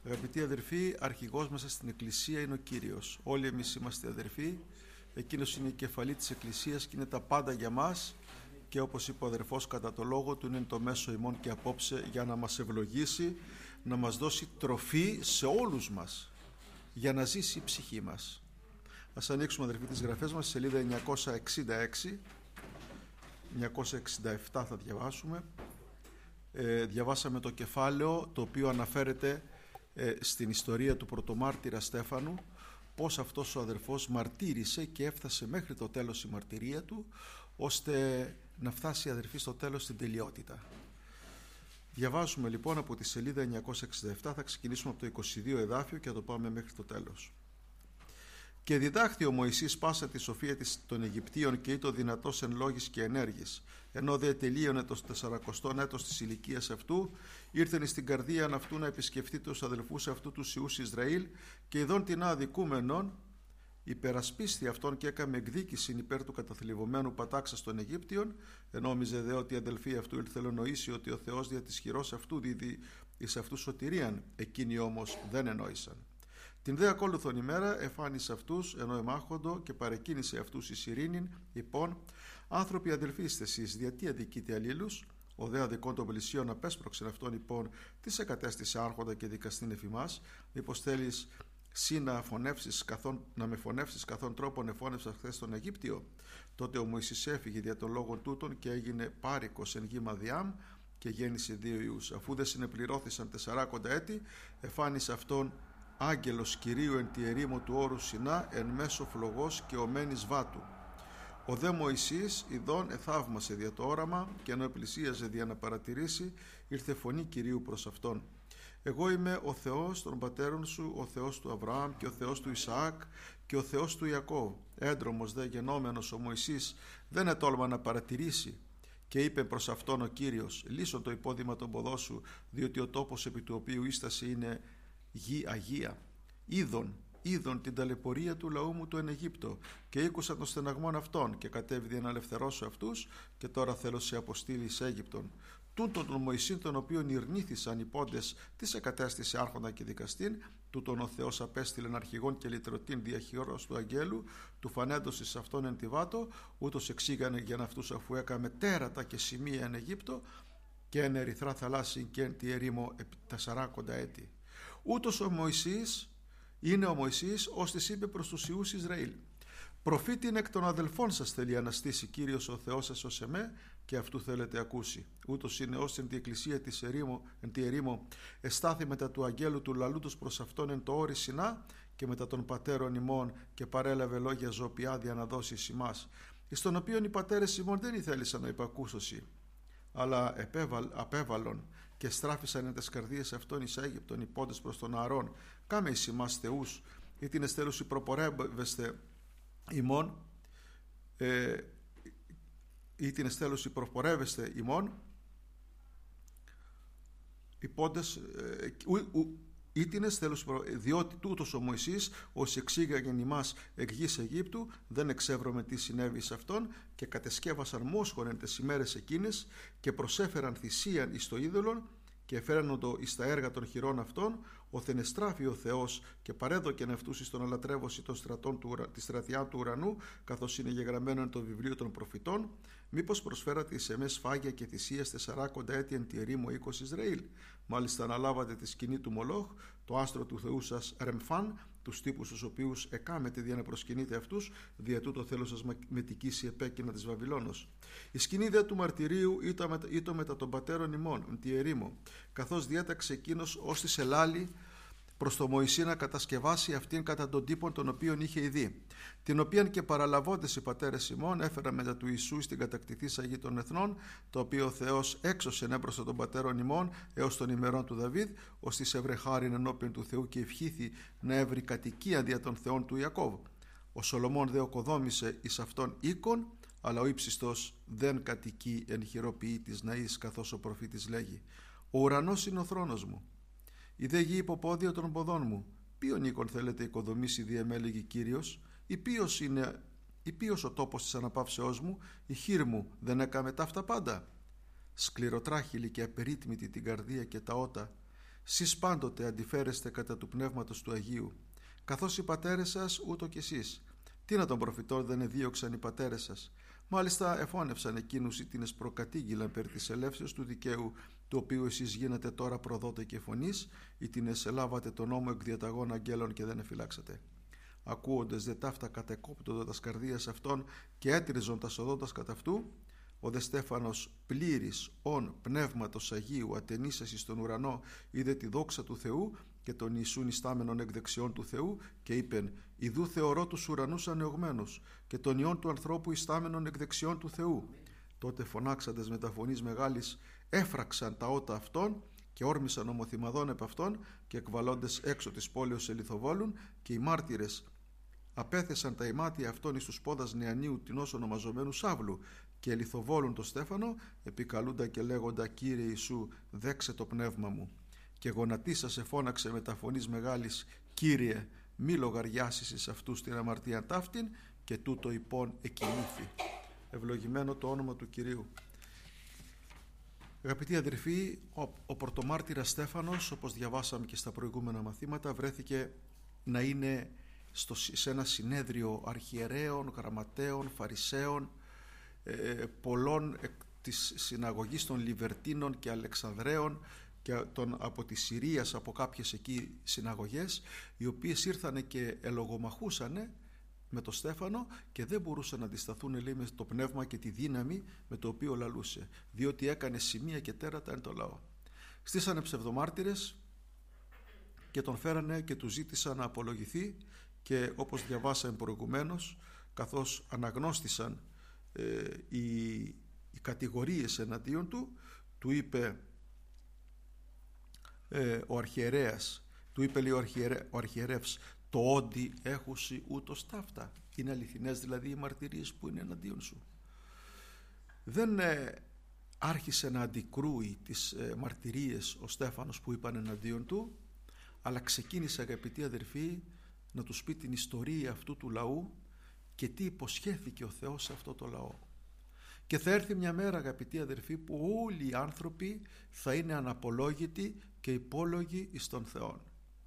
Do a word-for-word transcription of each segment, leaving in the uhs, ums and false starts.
Αγαπητοί αδερφοί, αρχηγός μέσα στην Εκκλησία είναι ο Κύριος. Όλοι εμείς είμαστε αδερφοί. Εκείνος είναι η κεφαλή της Εκκλησίας και είναι τα πάντα για μας. Και όπως είπε ο αδερφός, κατά το λόγο του είναι το μέσο ημών και απόψε για να μας ευλογήσει, να μας δώσει τροφή σε όλους μας, για να ζήσει η ψυχή μας. Ας ανοίξουμε, αδερφοί, τις γραφές μας, σελίδα εννιακόσια εξήντα έξι, εννιακόσια εξήντα επτά θα διαβάσουμε. Ε, διαβάσαμε το κεφάλαιο το οποίο αναφέρεται ε, στην ιστορία του πρωτομάρτυρα Στέφανου, πως αυτός ο αδερφός μαρτύρησε και έφτασε μέχρι το τέλος η μαρτυρία του, ώστε να φτάσει, αδερφοί, στο τέλος στην τελειότητα. Διαβάζουμε λοιπόν από τη σελίδα εννιακόσια εξήντα επτά, θα ξεκινήσουμε από το είκοσι δύο εδάφιο και θα το πάμε μέχρι το τέλος. «Και διδάχθη ο Μωυσής πάσα τη σοφία της των Αιγυπτίων και ήτο δυνατός εν λόγης και ενέργης. Ενώ δε τελείωνε το τεσσαρακοστό έτος της ηλικίας αυτού, ήρθεν στην καρδίαν αυτού να επισκεφτεί τους αδελφούς αυτού τους ιούς Ισραήλ και ειδών την αδικούμενον, υπερασπίστη αυτόν και έκαμε εκδίκηση υπέρ του καταθλιβωμένου πατάξας των Αιγύπτιων, ενόμιζε δε ότι οι αδελφοί αυτού ήλθελον νοήσει ότι ο Θεός δια της χειρός αυτού δίδει εις αυτούς σωτηρίαν, εκείνοι όμως δεν ενόησαν. Την δε ακόλουθον ημέρα εφάνισε αυτούς ενώ εμάχοντο και παρεκκίνησε αυτούς εις ειρήνην, υπόν, άνθρωποι αδελφοί είστε εσείς, γιατί αδικείτε αλλήλους? Ο δε αδικών των πλησίων απέσπρωξεν αυτόν, υπόν, τι εκατέστησε άρχοντα και δικαστήν εφημάς, μήπως θέλεις σύ να, καθόν, να με φωνεύσεις καθόν τρόπον εφώνευσα χθες τον Αιγύπτιο? Τότε ο Μωυσής έφυγε δια των λόγων τούτων και έγινε πάρικος εν γη Μαδιάμ και γέννησε δύο ιούς. Αφού δεν συνεπληρώθησαν τεσσαράκοντα έτη, εφάνισε αυτόν άγγελος Κυρίου εν τη ερήμο του όρου Σινά εν μέσω φλογός και ομένης βάτου. Ο δε Μωυσής ειδών εθαύμασε δια το όραμα και ενώ επλησίαζε δια να παρατηρήσει, ήρθε φωνή Κυρίου προς αυτόν. Εγώ είμαι ο Θεός των πατέρων σου, ο Θεός του Αβραάμ και ο Θεός του Ισαάκ και ο Θεός του Ιακώβ. Έντρομος δε γενόμενος ο Μωυσής δεν ετόλμα να παρατηρήσει και είπε προς αυτόν ο Κύριος, λύσω το υπόδημα των ποδών σου, διότι ο τόπος επί του οποίου ίσταση είναι γη Αγία. Είδον, είδον την ταλαιπωρία του λαού μου του εν Αιγύπτο και ήκουσα των στεναγμών αυτών και κατέβηδε να ελευθερώσω αυτούς και τώρα θέλω σε αποστείλει εις Αίγυπτον. Τούτον τον Μωυσήν τον οποίον ηρνήθησαν οι πόντες της εκατέστησε άρχοντα και δικαστήν, τούτον ο Θεός απέστειλεν αρχηγόν και λυτρωτήν διαχειρός του αγγέλου, του φανέντος εις αυτόν εν τη βάτο, ούτως εξήγανε για αυτούς αφού έκαμε τέρατα και σημεία εν Αιγύπτο και εν ερυθρά θαλάσσιν και εν τη ερήμο επί τεσσαράκοντα έτη. Ούτως ο Μωυσής είναι ο Μωυσής, ώστις είπε προς τους ιούς Ισραήλ, προφήτην εκ των αδελφών σας θέλει αναστήσει Κύριος ο Θεός σας ως εμέ και αυτού θέλετε ακούσει. Ούτως είναι ως εν τη εκκλησία της ερήμο, εν τη ερήμο εστάθη μετά του αγγέλου του λαλούτος προς αυτόν εν το όρι Σινά και μετά των πατέρων ημών και παρέλαβε λόγια ζωπιά δια να δώσει εις ημάς, εις τον οποίον οι πατέρες ημών δεν ήθελησαν να υπακούσωσι, αλλά επέβαλ, απέβαλον και στράφησαν εν τες καρδίες αυτών εις Αίγυπτον οι πόντες προς τον Ααρών, κάμε εις ημάς θεούς, ή την εστέλους προπορεύεστε ημών, ε, ή την εστέλους προπορεύεστε ημών, οι πόντες, ε, ου, ου, ή την εστέλους, διότι τούτος ο Μωυσής, ως εξήγαγεν ημάς εκ γης Αιγύπτου, δεν εξεύρωμε τι συνέβη σε αυτόν και κατεσκεύασαν μόσχον εν τες ημέρες εκείνες και προσέφεραν θυσίαν εις το είδωλον και εφέρανοντο εις τα έργα των χειρών αυτών, οθεν εστράφη ο Θεός και παρέδοκεν αυτούς εις τον αλατρεύωση των στρατών του, της στρατιά του ουρανού, καθώς είναι γεγραμμένο εν το βιβλίο των προφητών, μήπως προσφέρατε εις εμές φάγια και θυσίες τεσσαράκοντα έτη εν τη ερήμο οίκος Ισραήλ. Μάλιστα αναλάβατε τη σκηνή του Μολόχ, το άστρο του Θεού σας Ρεμφάν, τους τύπους τους οποίους εκάμετε δια να προσκυνείτε αυτούς, δια τούτο θέλω σας μετικήσει επέκεινα της Βαβυλώνος. Η σκηνή δε του μαρτυρίου ήτο μετά των πατέρων ημών, τη ερήμο, καθώς διέταξε εκείνος ως της ελάλη προς το Μωυσή να κατασκευάσει αυτήν κατά των τύπων των οποίων είχε ειδεί, την οποίαν και παραλαβώντες οι πατέρες ημών έφεραν μετά του Ιησού στην κατακτηθήσα γη των εθνών, το οποίο ο Θεός έξωσεν έμπροστα των πατέρων ημών έως των ημερών του Δαβίδ, ώστις έβρε χάριν ενώπιον του Θεού και ευχήθη να έβρει κατοικία δια των θεών του Ιακώβ. Ο Σολομών δε οκοδόμησε εις αυτόν οίκον, αλλά ο ύψιστος δεν κατοικεί εν χειροποιεί της ναής, καθώς ο προφήτης λέγει, ο ουρανός είναι ο θρόνος μου. Η δε γη υποπόδια των ποδών μου. Ποιον οίκον θέλετε οικοδομήσει, διεμέλεγε Κύριος, ή ποιος είναι, ή ποιος ο τόπος της αναπαύσεώς μου, η χείρ μου δεν έκαμε ταύτα πάντα. Σκληροτράχυλη και απερίτμητη την καρδία και τα ότα, σεις πάντοτε αντιφέρεστε κατά του Πνεύματος του Αγίου, καθώς οι πατέρες σας ούτω κι εσείς. Τι να των προφητών δεν εδίωξαν οι πατέρες σας? Μάλιστα εφώνευσαν εκείνους οι τίνες προκατήγγυλαν περί της ελεύσεως του δικαίου, του οποίου εσείς γίνατε τώρα προδότε και φωνής, οι τίνες ελάβατε τον νόμο εκ διαταγών αγγέλων και δεν εφυλάξατε. Ακούοντες δε ταύτα κατεκόπτοντα τας καρδίας αυτών και έτριζον τα οδόντας κατά αυτού, ο δε Στέφανος πλήρης ον πνεύματος Αγίου ατενίσας εις τον ουρανό είδε τη δόξα του Θεού και τον Ιησούν ιστάμενον εκ δεξιών του Θεού και είπεν: Ιδού θεωρώ τους ουρανούς ανεωγμένους και τον Υιόν του ανθρώπου ιστάμενον εκ δεξιών του Θεού. Τότε φωνάξαντες με τα φωνής μεγάλης έφραξαν τα ότα αυτών και όρμησαν ομοθυμαδών επ' αυτών και εκβαλώντες έξω της πόλεως ελιθοβόλουν, και οι μάρτυρες απέθεσαν τα ημάτια αυτών εις τους πόδας νεανίου τινός ονομαζομένου Σαύλου και ελιθοβόλουν το Στέφανο, επικαλούντα και λέγοντα: Κύριε Ιησού, δέξε το πνεύμα μου. Και γονατίσας εφώναξε με τα φωνής μεγάλης: Κύριε, μη λογαριάσεις εις αυτούς την αμαρτία ταύτην, και τούτο υπόν εκοιμήθη. Ευλογημένο το όνομα του Κυρίου. Αγαπητοί αδερφοί, ο, ο πρωτομάρτυρας Στέφανος, όπως διαβάσαμε και στα προηγούμενα μαθήματα, βρέθηκε να είναι στο, σε ένα συνέδριο αρχιερέων, γραμματέων, φαρισαίων, ε, πολλών εκ της συναγωγής των Λιβερτίνων και Αλεξανδραίων και τον, από τη Συρίας, από κάποιες εκεί συναγωγές, οι οποίες ήρθανε και ελογομαχούσανε με το Στέφανο και δεν μπορούσαν να αντισταθούν, λέει, με το πνεύμα και τη δύναμη με το οποίο λαλούσε, διότι έκανε σημεία και τέρατα εν το λαό. Στήσανε ψευδομάρτυρες και τον φέρανε και του ζήτησαν να απολογηθεί, και όπως διαβάσαμε προηγουμένως, καθώς αναγνώστησαν ε, οι, οι κατηγορίες εναντίον του, του είπε ε, ο αρχιερέας, του είπε λέει, ο, αρχιερέ, ο αρχιερεύς, το όντι έχουσι ούτως ταύτα. Είναι αληθινές δηλαδή οι μαρτυρίες που είναι εναντίον σου. Δεν ε, άρχισε να αντικρούει τις ε, μαρτυρίες ο Στέφανος που είπαν εναντίον του, αλλά ξεκίνησε, αγαπητοί αδερφοί, να τους πει την ιστορία αυτού του λαού και τι υποσχέθηκε ο Θεός σε αυτό το λαό. Και θα έρθει μια μέρα, αγαπητοί αδερφοί, που όλοι οι άνθρωποι θα είναι αναπολόγητοι και υπόλογοι εις τον Θεόν.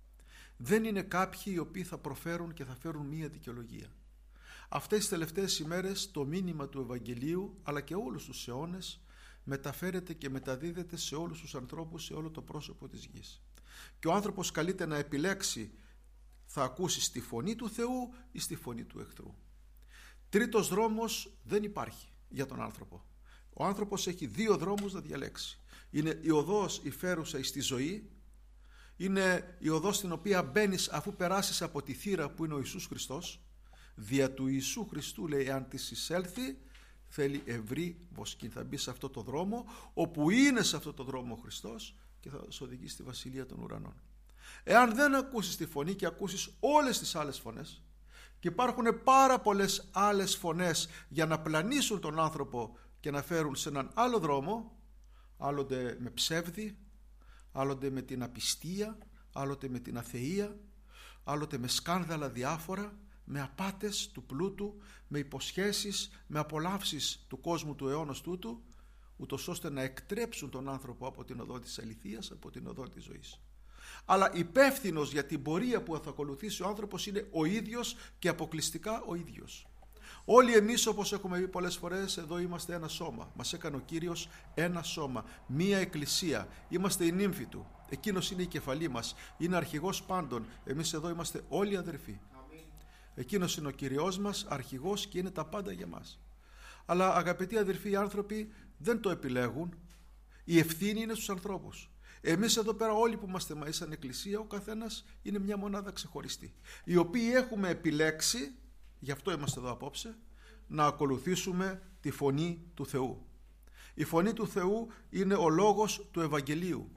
Δεν είναι κάποιοι οι οποίοι θα προφέρουν και θα φέρουν μία δικαιολογία. Αυτές τις τελευταίες ημέρες το μήνυμα του Ευαγγελίου, αλλά και όλους τους αιώνες, μεταφέρεται και μεταδίδεται σε όλους τους ανθρώπους, σε όλο το πρόσωπο της γης. Και ο άνθρωπος καλείται να επιλέξει, θα ακούσει στη φωνή του Θεού ή στη φωνή του εχθρού. Τρίτος δρόμος δεν υπάρχει για τον άνθρωπο. Ο άνθρωπος έχει δύο δρόμους να διαλέξει. Είναι η οδός η φέρουσα εις τη ζωή, είναι η οδός στην οποία μπαίνεις αφού περάσεις από τη θύρα που είναι ο Ιησούς Χριστός. Δια του Ιησού Χριστού, λέει, αν της εισέλθει, θέλει ευρύ βοσκήν. Θα μπει σε αυτό το δρόμο, όπου είναι σε αυτό το δρόμο ο Χριστός, και θα σε οδηγήσει στη Βασιλεία των Ουρανών. Εάν δεν ακούσεις τη φωνή και ακούσεις όλες τις άλλες φωνές, και υπάρχουν πάρα πολλές άλλες φωνές για να πλανήσουν τον άνθρωπο και να φέρουν σε έναν άλλο δρόμο, άλλοτε με ψεύδι, άλλοτε με την απιστία, άλλοτε με την αθεΐα, άλλοτε με σκάνδαλα διάφορα, με απάτες του πλούτου, με υποσχέσεις, με απολαύσεις του κόσμου του αιώνος τούτου, ούτως ώστε να εκτρέψουν τον άνθρωπο από την οδό της αληθείας, από την οδό της ζωής. Αλλά υπεύθυνος για την πορεία που θα ακολουθήσει ο άνθρωπος είναι ο ίδιος και αποκλειστικά ο ίδιος. Όλοι εμείς, όπως έχουμε πει πολλές φορές, εδώ είμαστε ένα σώμα. Μας έκανε ο Κύριος ένα σώμα, μία εκκλησία. Είμαστε η νύμφη του. Εκείνος είναι η κεφαλή μας. Είναι αρχηγός πάντων. Εμείς εδώ είμαστε όλοι αδερφοί. Εκείνος είναι ο Κυριός μας, αρχηγός, και είναι τα πάντα για μας. Αλλά, αγαπητοί αδερφοί, οι άνθρωποι δεν το επιλέγουν. Η ευθύνη είναι στους ανθρώπους. Εμείς εδώ πέρα όλοι που είμαστε μαζί σαν εκκλησία, ο καθένας είναι μια μονάδα ξεχωριστή, οι οποίοι έχουμε επιλέξει, γι' αυτό είμαστε εδώ απόψε, να ακολουθήσουμε τη φωνή του Θεού. Η φωνή του Θεού είναι ο λόγος του Ευαγγελίου.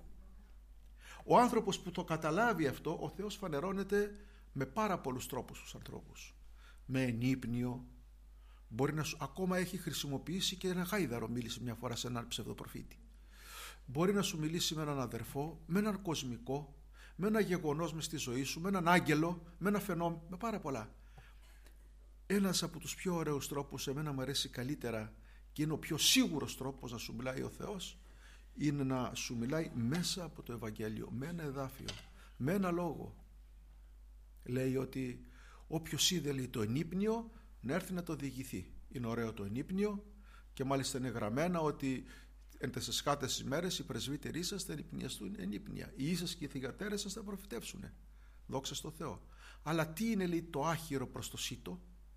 Ο άνθρωπος που το καταλάβει αυτό, ο Θεός φανερώνεται με πάρα πολλούς τρόπους στους ανθρώπους. Με ενύπνιο, μπορεί να σου, ακόμα έχει χρησιμοποιήσει και ένα γάιδαρο, μίλησε μια φορά σε έναν ψευδοπροφήτη. Μπορεί να σου μιλήσει με έναν αδερφό, με έναν κοσμικό, με ένα γεγονός μες στη ζωή σου, με έναν άγγελο, με ένα φαινόμενο, με πάρα πολλά. Ένας από τους πιο ωραίους τρόπους, εμένα μου αρέσει καλύτερα και είναι ο πιο σίγουρος τρόπος να σου μιλάει ο Θεός, είναι να σου μιλάει μέσα από το Ευαγγέλιο, με ένα εδάφιο, με ένα λόγο. Λέει ότι όποιος είδε, λέει, το ενύπνιο, να έρθει να το διηγηθεί. Είναι ωραίο το ενύπνιο και μάλιστα είναι γραμμένα ότι εν τες εσχάτες ημέρες οι πρεσβύτεροι σας θα ενυπνιαστούν ενύπνια. Οι ίσες και οι θυγατέρες σας θα προφητεύσουν. Δόξα στο Θεό. Αλλά τι είναι, λέει, το άχυρο προς το σύτο?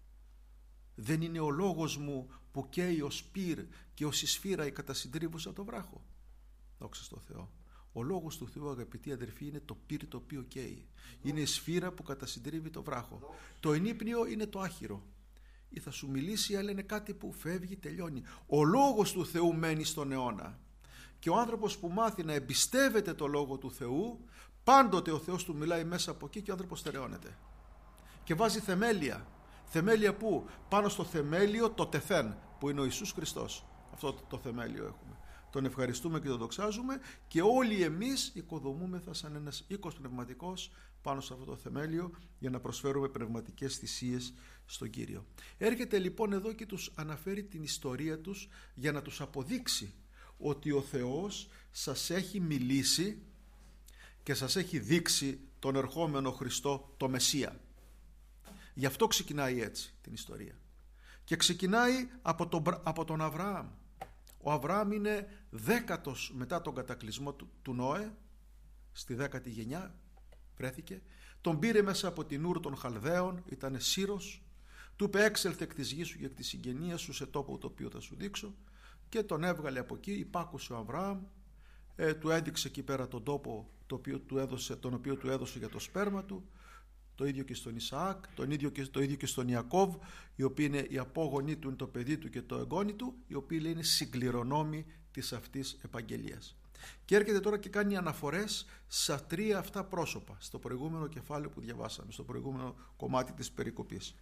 Δεν είναι ο λόγος μου που καίει ως πυρ και ως η σφύρα η κατασυντρίβουσα το βράχο? Δόξα στο Θεό. Ο λόγος του Θεού, αγαπητοί αδερφοί, είναι το πυρ το οποίο καίει. Είναι η σφύρα που κατασυντρίβει το βράχο. Το ενύπνιο είναι το άχυρο. Ή θα σου μιλήσει, αλλά είναι κάτι που φεύγει, τελειώνει. Ο λόγος του Θεού μένει στον αιώνα. Και ο άνθρωπος που μάθει να εμπιστεύεται το λόγο του Θεού, πάντοτε ο Θεός του μιλάει μέσα από εκεί και ο άνθρωπος στερεώνεται. Και βάζει θεμέλια. Θεμέλια πού? Πάνω στο θεμέλιο το τεθέν, που είναι ο Ιησούς Χριστός. Αυτό το θεμέλιο έχουμε. Τον ευχαριστούμε και τον δοξάζουμε και όλοι εμείς οικοδομούμεθα σαν ένας οίκος πνευματικός πάνω σε αυτό το θεμέλιο για να προσφέρουμε πνευματικές θυσίες στον Κύριο. Έρχεται λοιπόν εδώ και τους αναφέρει την ιστορία τους για να τους αποδείξει ότι ο Θεός σας έχει μιλήσει και σας έχει δείξει τον ερχόμενο Χριστό, το Μεσσία. Γι' αυτό ξεκινάει έτσι την ιστορία. Και ξεκινάει από τον, από τον Αβραάμ. Ο Αβραάμ είναι δέκατος μετά τον κατακλυσμό του, του Νόε, στη δέκατη γενιά βρέθηκε. Τον πήρε μέσα από την Ούρ των Χαλδαίων, ήταν Σύρος. Του είπε έξελθε εκ της γης σου και εκ της συγγενείας σου σε τόπο το οποίο θα σου δείξω, και τον έβγαλε από εκεί. Υπάκουσε ο Αβραάμ, ε, του έδειξε εκεί πέρα τον τόπο το οποίο του έδωσε, τον οποίο του έδωσε για το σπέρμα του. Το ίδιο και στον Ισαάκ, τον ίδιο και, το ίδιο και στον Ιακώβ, οι οποίοι είναι οι απόγονοί του, είναι το παιδί του και το εγγόνι του, οι οποίοι είναι συγκληρονόμοι της αυτής επαγγελίας. Και έρχεται τώρα και κάνει αναφορές σε τρία αυτά πρόσωπα, στο προηγούμενο κεφάλαιο που διαβάσαμε, στο προηγούμενο κομμάτι της περικοπής.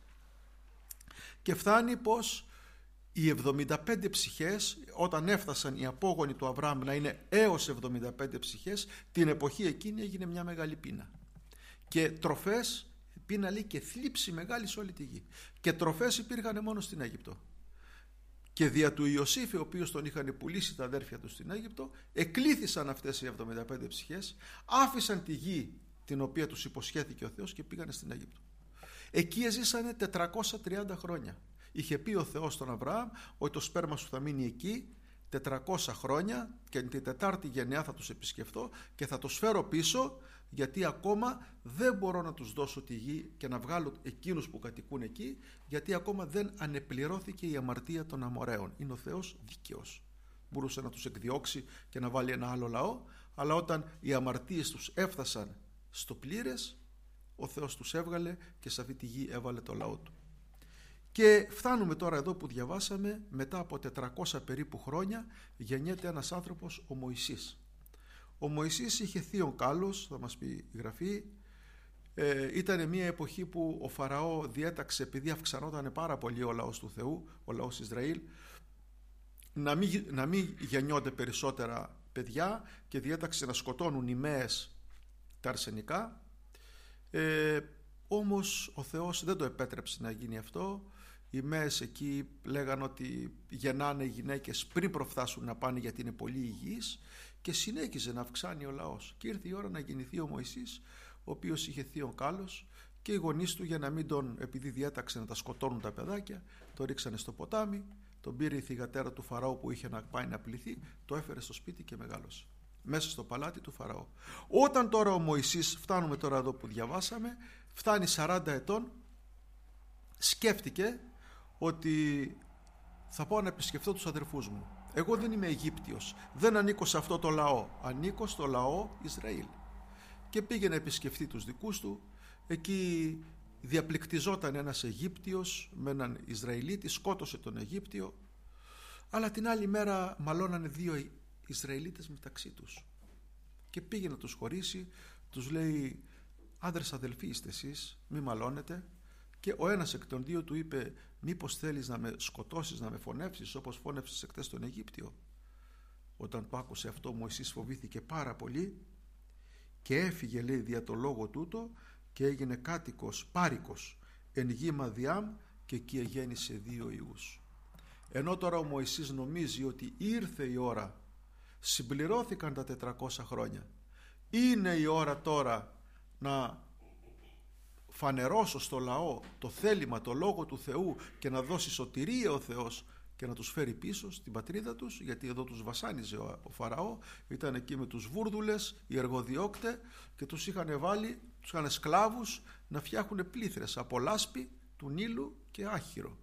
Και φτάνει πως οι εβδομήντα πέντε ψυχές, όταν έφτασαν οι απόγονοι του Αβραάμ να είναι έως εβδομήντα πέντε ψυχές, την εποχή εκείνη έγινε μια μεγάλη πείνα. Και τροφές, πείνα λέει, και θλίψη μεγάλη σε όλη τη γη. Και τροφές υπήρχαν μόνο στην Αίγυπτο. Και δια του Ιωσήφ, ο οποίος τον είχαν πουλήσει τα αδέρφια του στην Αίγυπτο, εκλήθησαν αυτές οι εβδομήντα πέντε ψυχές, άφησαν τη γη την οποία τους υποσχέθηκε ο Θεός και πήγανε στην Αίγυπτο. Εκεί ζήσανε τετρακόσια τριάντα χρόνια. Είχε πει ο Θεός στον Αβραάμ ότι το σπέρμα σου θα μείνει εκεί τετρακόσια χρόνια και την τετάρτη γενεά θα τους επισκεφτώ και θα τους φέρω πίσω, γιατί ακόμα δεν μπορώ να τους δώσω τη γη και να βγάλω εκείνους που κατοικούν εκεί, γιατί ακόμα δεν ανεπληρώθηκε η αμαρτία των Αμοραίων. Είναι ο Θεός δίκαιος. Μπορούσε να τους εκδιώξει και να βάλει ένα άλλο λαό, αλλά όταν οι αμαρτίες τους έφτασαν στο πλήρες, ο Θεός τους έβγαλε και σε αυτή τη γη έβαλε το λαό του. Και φτάνουμε τώρα εδώ που διαβάσαμε, μετά από τετρακόσια περίπου χρόνια γεννιέται ένας άνθρωπος, ο Μωυσής. Ο Μωυσής είχε θείον κάλος, θα μας πει η Γραφή. Ε, ήταν μια εποχή που ο Φαραώ διέταξε, επειδή αυξανόταν πάρα πολύ ο λαός του Θεού, ο λαός Ισραήλ, να μην, να μην γεννιόνται περισσότερα παιδιά, και διέταξε να σκοτώνουν οι μέες τα αρσενικά. Ε, όμως ο Θεός δεν το επέτρεψε να γίνει αυτό. Οι μέες εκεί λέγαν ότι γεννάνε οι γυναίκες πριν προφθάσουν να πάνε, γιατί είναι πολύ υγιείς, και συνέχιζε να αυξάνει ο λαός. Και ήρθε η ώρα να γεννηθεί ο Μωυσής, ο οποίος είχε θείον κάλος, και οι γονείς του, για να μην τον, επειδή διέταξε να τα σκοτώνουν τα παιδάκια, το ρίξανε στο ποτάμι, τον πήρε η θυγατέρα του Φαραώ που είχε να πάει να πληθεί, το έφερε στο σπίτι και μεγάλωσε μέσα στο παλάτι του Φαραώ. Όταν τώρα ο Μωυσής, φτάνουμε τώρα εδώ που διαβάσαμε, φτάνει σαράντα ετών, σκέφτηκε ότι θα πάω να επισκεφτώ τους αδερφούς μου. Εγώ δεν είμαι Αιγύπτιος, δεν ανήκω σε αυτό το λαό, ανήκω στο λαό Ισραήλ. Και πήγε να επισκεφτεί τους δικούς του. Εκεί διαπληκτιζόταν ένας Αιγύπτιος με έναν Ισραηλίτη, σκότωσε τον Αιγύπτιο, αλλά την άλλη μέρα μαλώνανε δύο Ισραηλίτες μεταξύ τους και πήγε να τους χωρίσει. Τους λέει, άντρες αδελφοί είστε εσείς, μη μαλώνετε. Και ο ένας εκ των δύο του είπε, μήπως θέλεις να με σκοτώσεις, να με φωνεύσεις όπως φώνευσες εκτές τον Αιγύπτιο? Όταν το άκουσε αυτό, ο Μωυσής φοβήθηκε πάρα πολύ και έφυγε, λέει, δια το λόγο τούτο, και έγινε κάτοικος, πάρικος εν γη Μαδιάμ, και εκεί εγέννησε δύο ιούς. Ενώ τώρα ο Μωυσής νομίζει ότι ήρθε η ώρα Συμπληρώθηκαν τα τετρακόσια χρόνια. Είναι η ώρα τώρα να φανερώσω στο λαό το θέλημα, το λόγο του Θεού και να δώσει σωτηρία ο Θεός και να τους φέρει πίσω στην πατρίδα τους, γιατί εδώ τους βασάνιζε ο, ο Φαραώ, ήταν εκεί με τους βούρδουλες, οι εργοδιόκτε, και τους είχαν βάλει, τους είχαν σκλάβους να φτιάχνουν πλήθρες από λάσπη του Νείλου και άχυρο.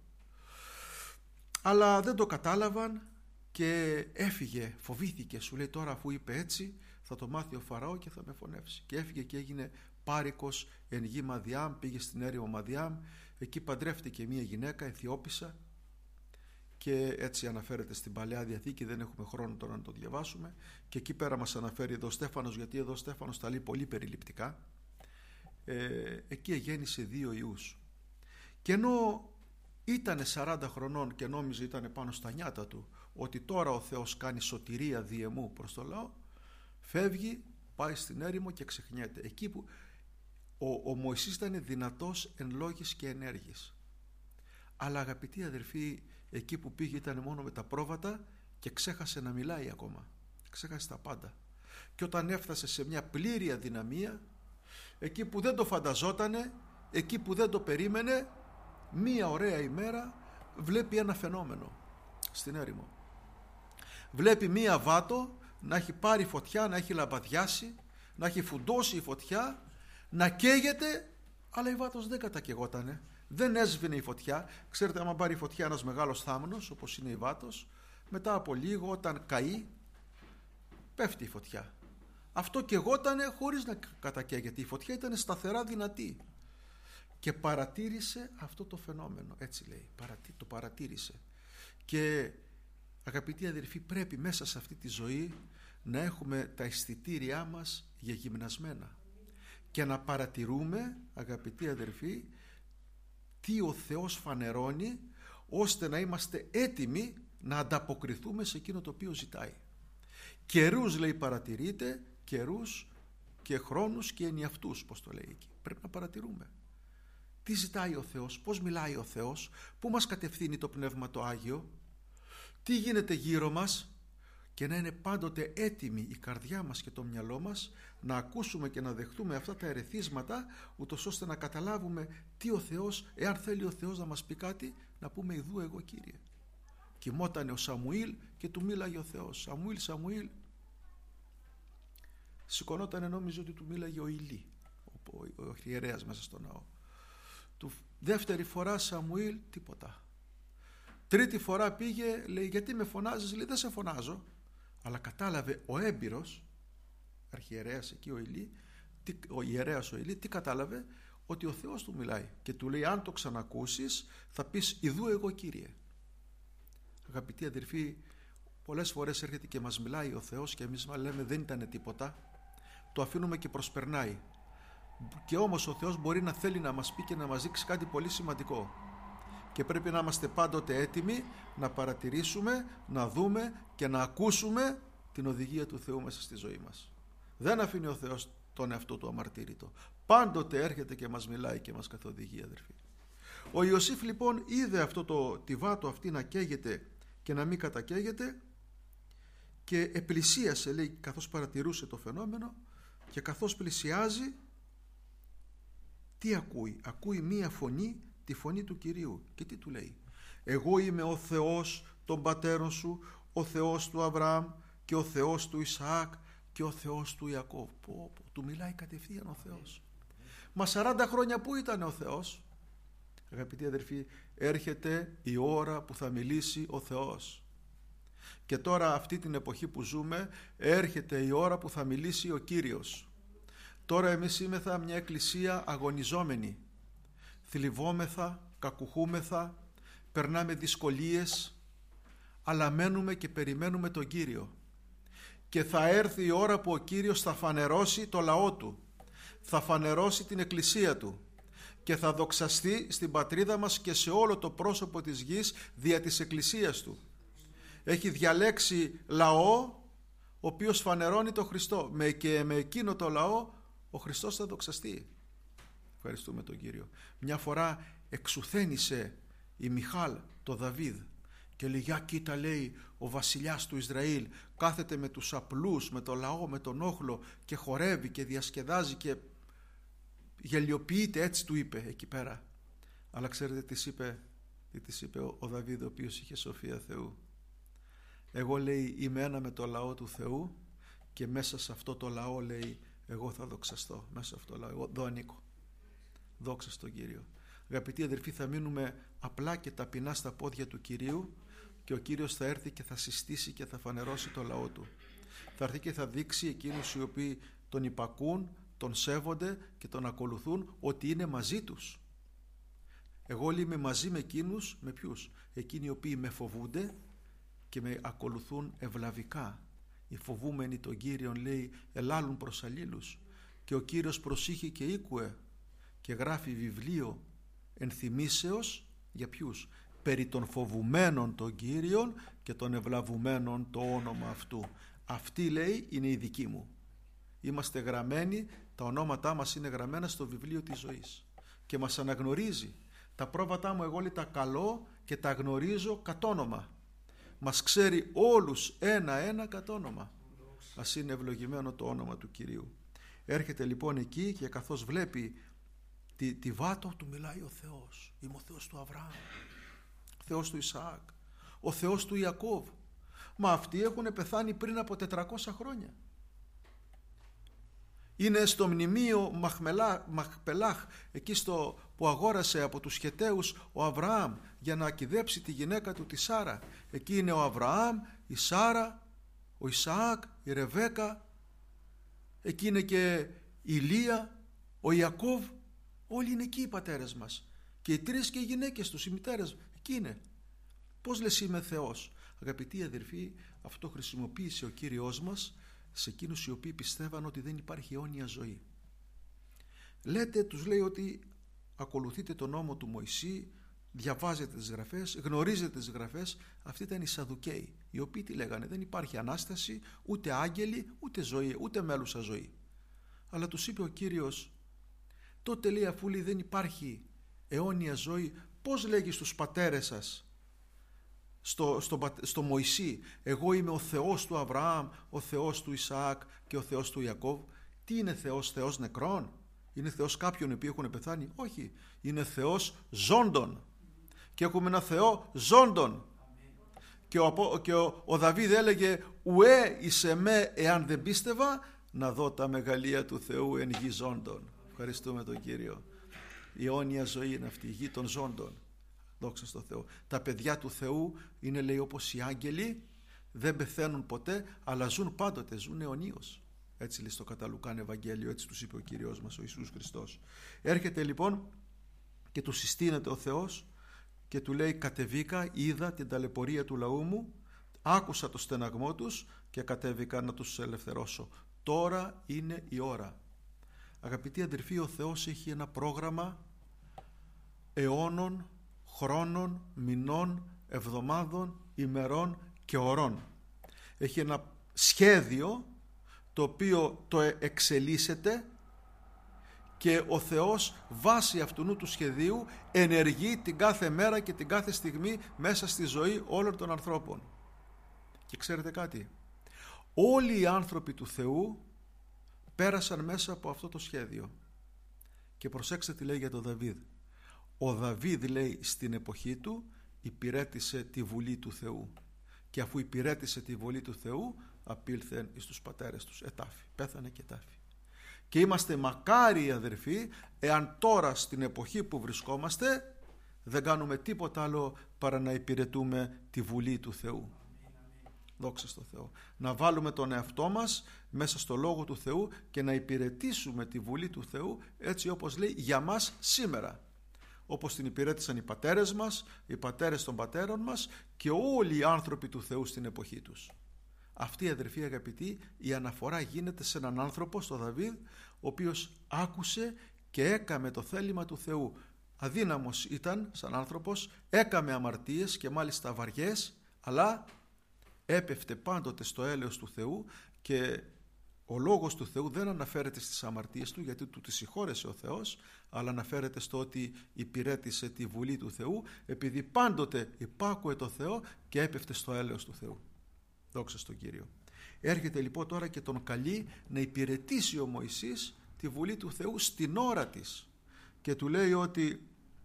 Αλλά δεν το κατάλαβαν και έφυγε, φοβήθηκε, σου λέει τώρα αφού είπε έτσι θα το μάθει ο Φαραώ και θα με φωνεύσει. Και έφυγε και έγινε πάρικος εν γη Μαδιάμ, πήγε στην έρημο Μαδιάμ, εκεί παντρεύτηκε μια γυναίκα Αιθιόπισσα και έτσι αναφέρεται στην Παλαιά Διαθήκη, δεν έχουμε χρόνο τώρα να το διαβάσουμε, και εκεί πέρα μας αναφέρει εδώ Στέφανος, γιατί εδώ Στέφανος τα λέει πολύ περιληπτικά. Ε, εκεί εγέννησε δύο ιούς, και ενώ ήτανε σαράντα χρονών και νόμιζε, ήταν πάνω στα νιάτα του, ότι τώρα ο Θεός κάνει σωτηρία διαιμού προς το λαό, φεύγει, πάει στην έρημο και ξεχνιέται. Εκεί που ο, ο Μωυσής ήταν δυνατός εν λόγης και ενέργης, αλλά αγαπητοί αδερφοί, εκεί που πήγε ήταν μόνο με τα πρόβατα και ξέχασε να μιλάει ακόμα, ξέχασε τα πάντα. Και όταν έφτασε σε μια πλήρη αδυναμία, εκεί που δεν το φανταζότανε, εκεί που δεν το περίμενε, μία ωραία ημέρα βλέπει ένα φαινόμενο στην έρημο. Βλέπει μία βάτο να έχει πάρει φωτιά, να έχει λαμπαδιάσει, να έχει φουντώσει η φωτιά, να καίγεται, αλλά η βάτος δεν κατακαιγότανε, δεν έσβηνε η φωτιά. Ξέρετε, άμα πάρει φωτιά ένας μεγάλος θάμνος όπως είναι η βάτος, μετά από λίγο όταν καεί πέφτει η φωτιά. Αυτό καιγότανε χωρίς να κατακαίγεται, η φωτιά ήταν σταθερά δυνατή και παρατήρησε αυτό το φαινόμενο, έτσι λέει, το παρατήρησε. Και αγαπητοί αδερφοί, πρέπει μέσα σε αυτή τη ζωή να έχουμε τα αισθητήριά μας γεγυμνασμένα και να παρατηρούμε, αγαπητοί αδερφοί, τι ο Θεός φανερώνει, ώστε να είμαστε έτοιμοι να ανταποκριθούμε σε εκείνο το οποίο ζητάει. Καιρούς, λέει, παρατηρείτε, καιρούς και χρόνους και ενιαυτούς, πως το λέει εκεί. Πρέπει να παρατηρούμε τι ζητάει ο Θεός, πώς μιλάει ο Θεός, πού μας κατευθύνει το Πνεύμα το Άγιο, τι γίνεται γύρω μας, και να είναι πάντοτε έτοιμη η καρδιά μας και το μυαλό μας να ακούσουμε και να δεχτούμε αυτά τα ερεθίσματα, ούτως ώστε να καταλάβουμε τι ο Θεός, εάν θέλει ο Θεός να μας πει κάτι, να πούμε ιδού εγώ Κύριε. Κοιμότανε ο Σαμουήλ και του μίλαγε ο Θεός. Σαμουήλ, Σαμουήλ. Σηκωνότανε, νόμιζε ότι του μίλαγε ο Ηλί, ο, ο, ο ιερέας μέσα στο ναό. Του δεύτερη φορά Σαμουήλ, τίποτα. Τρίτη φορά πήγε, λέει, γιατί με φωνάζεις? Λέει, δεν σε φωνάζω. Αλλά κατάλαβε ο έμπειρος αρχιερέας εκεί, ο Ηλί, τι, ο ιερέας ο Ηλί, τι κατάλαβε? Ότι ο Θεός του μιλάει και του λέει, αν το ξανακούσεις θα πεις ιδού εγώ Κύριε. Αγαπητοί αδερφοί, πολλές φορές έρχεται και μας μιλάει ο Θεός και εμείς λέμε δεν ήταν τίποτα, το αφήνουμε και προσπερνάει, και όμως ο Θεός μπορεί να θέλει να μας πει και να μας δείξει κάτι πολύ σημαντικό, και πρέπει να είμαστε πάντοτε έτοιμοι να παρατηρήσουμε, να δούμε και να ακούσουμε την οδηγία του Θεού μέσα στη ζωή μας. Δεν αφήνει ο Θεός τον εαυτό του αμαρτύρητο, πάντοτε έρχεται και μας μιλάει και μας καθοδηγεί, αδερφοί. Ο Ιωσήφ λοιπόν είδε αυτό το, τη βάτο αυτή να καίγεται και να μην κατακαίγεται, και επλησίασε, λέει, καθώς παρατηρούσε το φαινόμενο, και καθώς πλησιάζει, τι ακούει? Ακούει μία φωνή, τη φωνή του Κυρίου. Και τι του λέει? Εγώ είμαι ο Θεός των πατέρων σου, ο Θεός του Αβραάμ και ο Θεός του Ισαάκ και ο Θεός του Ιακώβ. Πω, πω, του μιλάει κατευθείαν ο Θεός. Μα σαράντα χρόνια πού ήταν ο Θεός? Αγαπητοί αδερφοί, έρχεται η ώρα που θα μιλήσει ο Θεός. Και τώρα αυτή την εποχή που ζούμε έρχεται η ώρα που θα μιλήσει ο Κύριος. Τώρα εμείς είμεθα μια εκκλησία αγωνιζόμενη. Θλιβόμεθα, κακουχούμεθα, περνάμε δυσκολίες, αλλά μένουμε και περιμένουμε τον Κύριο. Και θα έρθει η ώρα που ο Κύριος θα φανερώσει το λαό του, θα φανερώσει την εκκλησία του και θα δοξαστεί στην πατρίδα μας και σε όλο το πρόσωπο της γης δια της εκκλησίας του. Έχει διαλέξει λαό ο οποίος φανερώνει τον Χριστό, με, και με εκείνο το λαό ο Χριστός θα δοξαστεί. Ευχαριστούμε τον Κύριο. Μια φορά εξουθένησε η Μιχάλ το Δαβίδ Και λέει, για κοίτα, λέει, ο βασιλιάς του Ισραήλ κάθεται με τους απλούς, με το λαό, με τον όχλο και χορεύει και διασκεδάζει και γελιοποιείται, έτσι του είπε εκεί πέρα. Αλλά ξέρετε τι είπε, τι της είπε ο, ο Δαβίδ, ο οποίος είχε σοφία Θεού? Εγώ, λέει, είμαι ένα με το λαό του Θεού και μέσα σε αυτό το λαό, λέει, εγώ θα δοξαστώ. Μέσα σε αυτό το λαό, εγώ εδώ ανήκω. Δόξα στον Κύριο. Αγαπητοί αδερφοί, θα μείνουμε απλά και ταπεινά στα πόδια του Κυρίου και ο Κύριος θα έρθει και θα συστήσει και θα φανερώσει το λαό του. Θα έρθει και θα δείξει εκείνους οι οποίοι τον υπακούν, τον σέβονται και τον ακολουθούν ότι είναι μαζί τους. Εγώ, λέει, είμαι μαζί με εκείνους, με ποιους? Εκείνοι οι οποίοι με φοβούνται και με ακολουθούν ευλαβικά. Οι φοβούμενοι τον Κύριον, λέει, ελάλουν προς αλλήλους. Και ο Κύριος προσήχε και ήκουε και γράφει βιβλίο ενθυμίσεως για ποιους? Περί των φοβουμένων των Κύριων και των ευλαβουμένων το όνομα αυτού. Αυτή, λέει, είναι η δική μου. Είμαστε γραμμένοι, τα ονόματά μας είναι γραμμένα στο βιβλίο της ζωής και μας αναγνωρίζει. Τα πρόβατά μου, εγώ, λέει, τα καλώ και τα γνωρίζω κατ' όνομα. Μας ξέρει όλους ένα-ένα κατ' όνομα. Ας είναι ευλογημένο το όνομα του Κυρίου. Έρχεται λοιπόν εκεί και καθώς βλέπει τη, τη βάτο του, μιλάει ο Θεός. Είμαι ο Θεός του Αβραάμ, ο Θεός του Ισαάκ, ο Θεός του Ιακώβ. Μα αυτοί έχουν πεθάνει πριν από τετρακόσια χρόνια. Είναι στο μνημείο Μαχμελά, Μαχπελάχ, εκεί στο, που αγόρασε από τους Χεταίους ο Αβραάμ για να ακηδέψει τη γυναίκα του, τη Σάρα. Εκεί είναι ο Αβραάμ, η Σάρα, ο Ισαάκ, η Ρεβέκα. Εκεί είναι και η Λία, ο Ιακώβ. Όλοι είναι εκεί οι πατέρες μας. Και οι τρεις και οι γυναίκες τους, οι μητέρες, εκεί είναι. Πώς λες είμαι Θεός? Αγαπητοί αδερφοί, αυτό χρησιμοποίησε ο Κύριος μας σε εκείνους οι οποίοι πιστεύαν ότι δεν υπάρχει αιώνια ζωή. Λέτε, τους λέει, ότι ακολουθείτε τον νόμο του Μωυσή, διαβάζετε τις γραφές, γνωρίζετε τις γραφές. Αυτοί ήταν οι Σαδουκαίοι, οι οποίοι τι λέγανε? Δεν υπάρχει Ανάσταση, ούτε άγγελοι, ούτε ζωή, ούτε μέλουσα ζωή. Αλλά τους είπε ο Κύριος, τότε, λέει, αφού, λέει, δεν υπάρχει αιώνια ζωή, πώς λέγει στους πατέρες σας, στο, στο, στο Μωυσή, εγώ είμαι ο Θεός του Αβραάμ, ο Θεός του Ισαάκ και ο Θεός του Ιακώβ? Τι είναι Θεός? Θεός νεκρών? Είναι Θεός κάποιων οι οποίοι έχουν πεθάνει? Όχι, είναι Θεός ζώντων. Και έχουμε ένα Θεό ζώντων. Και ο, και ο, ο Δαβίδ έλεγε, ουέ εις εμέ εάν δεν πίστευα να δω τα μεγαλεία του Θεού εν γη ζώντων. Ευχαριστούμε τον Κύριο. Η αιώνια ζωή είναι αυτή, η γη των ζώντων. Δόξα στο Θεό. Τα παιδιά του Θεού είναι, λέει, όπως οι άγγελοι, δεν πεθαίνουν ποτέ, αλλά ζουν πάντοτε, ζουν αιωνίως. Έτσι λέει στο κατά Λουκάν Ευαγγέλιο, έτσι τους είπε ο Κύριος μας ο Ιησούς Χριστός. Έρχεται λοιπόν και του συστήνεται ο Θεός και του λέει, κατεβήκα, είδα την ταλαιπωρία του λαού μου, άκουσα το στεναγμό τους και κατέβηκα να τους ελευθερώσω. Τώρα είναι η ώρα. Αγαπητοί αδερφοί, ο Θεός έχει ένα πρόγραμμα αιώνων, χρόνων, μηνών, εβδομάδων, ημερών και ωρών. Έχει ένα σχέδιο το οποίο το εξελίσσεται και ο Θεός βάσει αυτού του σχεδίου ενεργεί την κάθε μέρα και την κάθε στιγμή μέσα στη ζωή όλων των ανθρώπων. Και ξέρετε κάτι? Όλοι οι άνθρωποι του Θεού πέρασαν μέσα από αυτό το σχέδιο. Και προσέξτε τι λέει για τον Δαβίδ. Ο Δαβίδ, λέει, στην εποχή του υπηρέτησε τη βουλή του Θεού. Και αφού υπηρέτησε τη βουλή του Θεού, απήλθεν εις τους πατέρες τους. Ετάφη, πέθανε και τάφη. Και είμαστε μακάριοι αδερφοί, εάν τώρα στην εποχή που βρισκόμαστε δεν κάνουμε τίποτα άλλο παρά να υπηρετούμε τη βουλή του Θεού. Δόξα στο Θεό. Να βάλουμε τον εαυτό μας μέσα στο Λόγο του Θεού και να υπηρετήσουμε τη βουλή του Θεού έτσι όπως λέει για μας σήμερα. Όπως την υπηρέτησαν οι πατέρες μας, οι πατέρες των πατέρων μας και όλοι οι άνθρωποι του Θεού στην εποχή τους. Αυτή, αδερφοί αγαπητοί, η αναφορά γίνεται σε έναν άνθρωπο, στο Δαβίδ, ο οποίος άκουσε και έκαμε το θέλημα του Θεού. Αδύναμος ήταν σαν άνθρωπος, έκαμε αμαρτίες και μάλιστα βαριές, αλλά έπεφτε πάντοτε στο έλεος του Θεού και ο λόγος του Θεού δεν αναφέρεται στις αμαρτίες του, γιατί του τις συγχώρεσε ο Θεός, αλλά αναφέρεται στο ότι υπηρέτησε τη βουλή του Θεού, επειδή πάντοτε υπάκουε το Θεό και έπεφτε στο έλεος του Θεού. Δόξα στον Κύριο. Έρχεται λοιπόν τώρα και τον καλεί να υπηρετήσει ο Μωυσής τη βουλή του Θεού στην ώρα της, και του λέει ότι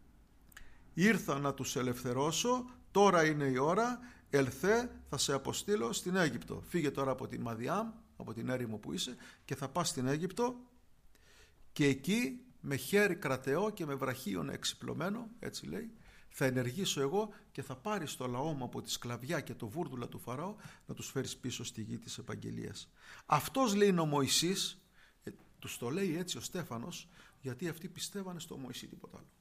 ήρθα να τους ελευθερώσω, τώρα είναι η ώρα, ελθέ, θα σε αποστείλω στην Αίγυπτο. Φύγε τώρα από την Μαδιάμ, από την έρημο που είσαι, και θα πας στην Αίγυπτο, και εκεί με χέρι κρατεό και με βραχίον εξυπλωμένο, έτσι λέει, θα ενεργήσω εγώ και θα πάρεις το λαό μου από τη σκλαβιά και το βούρδουλα του Φαραώ, να τους φέρεις πίσω στη γη της επαγγελίας. Αυτός, λέει, είναι ο Μωυσής. ε, τους το λέει έτσι ο Στέφανος, γιατί αυτοί πιστεύανε στο Μωυσή, τίποτα άλλο.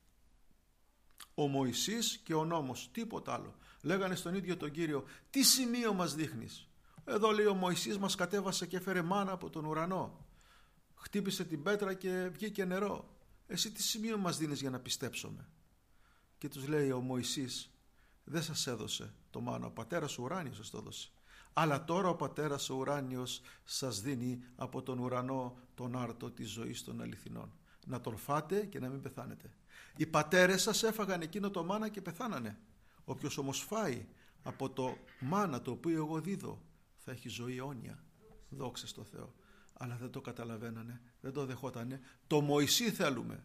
Ο Μωυσής και ο νόμος, τίποτα άλλο. Λέγανε στον ίδιο τον Κύριο, τι σημείο μας δείχνεις? Εδώ, λέει, ο Μωυσής μας κατέβασε και έφερε μάνα από τον ουρανό. Χτύπησε την πέτρα και βγήκε νερό. Εσύ τι σημείο μας δίνεις για να πιστέψουμε? Και τους λέει ο Μωυσής, δεν σας έδωσε το μάνα, ο πατέρας ο ουράνιος σας το έδωσε. Αλλά τώρα ο πατέρας ο ουράνιος σας δίνει από τον ουρανό τον άρτο της ζωής των αληθινών. Να τον φάτε και να μην πεθάνετε. Οι πατέρες σας έφαγαν εκείνο το μάνα και πεθάνανε. Όποιος όμως φάει από το μάνα το οποίο εγώ δίδω, θα έχει ζωή αιώνια. Δόξα στο Θεό. Αλλά δεν το καταλαβαίνανε, δεν το δεχότανε. Το Μωυσή θέλουμε.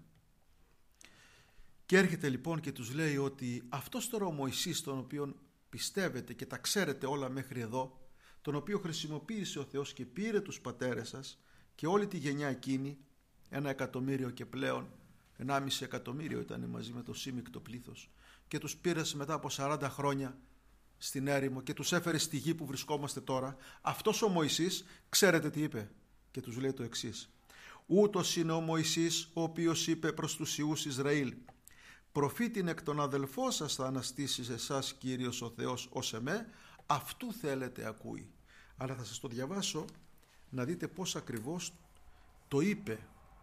Και έρχεται λοιπόν και τους λέει ότι αυτός τώρα ο Μωυσής, τον οποίο πιστεύετε και τα ξέρετε όλα μέχρι εδώ, τον οποίο χρησιμοποίησε ο Θεός και πήρε τους πατέρες σας και όλη τη γενιά εκείνη, ένα εκατομμύριο και πλέον, ενάμιση εκατομμύριο ήταν μαζί με το σύμικτο πλήθος, και τους πήρε μετά από σαράντα χρόνια στην έρημο και τους έφερε στη γη που βρισκόμαστε τώρα. Αυτός ο Μωυσής, ξέρετε τι είπε? Και τους λέει το εξής: ούτως είναι ο Μωυσής, ο οποίος είπε προς τους ιούς Ισραήλ, προφήτην εκ των αδελφών σας θα αναστήσει εσάς Κύριος ο Θεός ως εμέ, αυτού θέλετε ακούει. Αλλά θα σας το διαβάσω να δείτε πώς ακριβώς το είπε.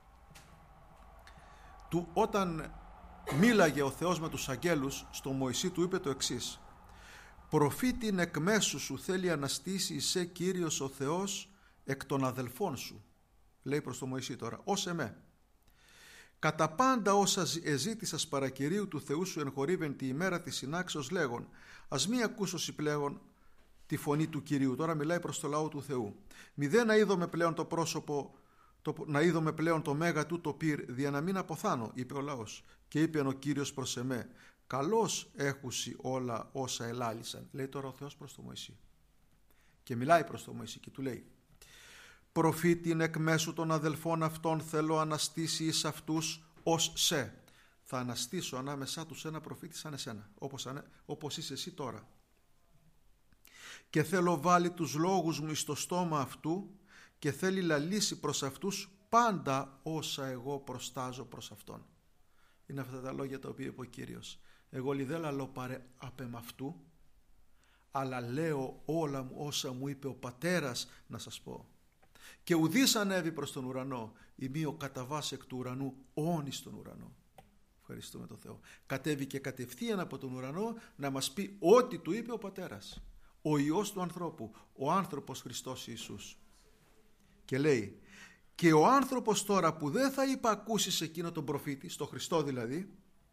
Του, όταν μίλαγε ο Θεός με τους αγγέλους, στο Μωυσή του είπε το εξής: προφήτην εκ μέσου σου θέλει αναστήσει εισέ Κύριος ο Θεός εκ των αδελφών σου. Λέει προς το Μωυσή τώρα, ως εμέ. Κατά πάντα όσα εζήτησας παρακυρίου του Θεού σου εγχωρήβεν τη ημέρα της συνάξεως λέγον, ας μη ακούσωσι πλέον τη φωνή του Κυρίου. Τώρα μιλάει προς το λαό του Θεού. Μηδέν να είδομαι πλέον το πρόσωπο, το, να είδομαι πλέον το μέγα του το πυρ, δια να μην αποθάνω, είπε ο λαός. Και είπε ο Κύριος προς εμέ, καλώς έχουσι όλα όσα ελάλησαν. Λέει τώρα ο Θεός προς το Μωυσή. Και μιλάει προς το Μωυσή και του λέει, προφήτην εκ μέσου των αδελφών αυτών θέλω αναστήσει εις αυτούς ως σε. Θα αναστήσω ανάμεσά τους ένα προφήτη σαν εσένα, όπως, όπως είσαι εσύ τώρα. Και θέλω βάλει τους λόγους μου εις το στόμα αυτού και θέλει λαλήσει προς αυτούς πάντα όσα εγώ προστάζω προς αυτόν. Είναι αυτά τα λόγια τα οποία είπε ο Κύριος. Εγώ δεν λαλώ παρέ απεμ αυτού, αλλά λέω όλα μου όσα μου είπε ο πατέρας να σας πω. Και ουδής ανέβη προς τον ουρανό, ημί ο καταβάς εκ του ουρανού όνει στον ουρανό. Ευχαριστούμε τον Θεό. Κατέβηκε κατευθείαν από τον ουρανό να μας πει ό,τι του είπε ο πατέρας. Ο Υιός του ανθρώπου, ο άνθρωπος Χριστός Ιησούς. Και λέει, και ο άνθρωπος τώρα που δεν θα υπακούσει σε εκείνο τον προφήτη, στο Χριστό δηλαδή,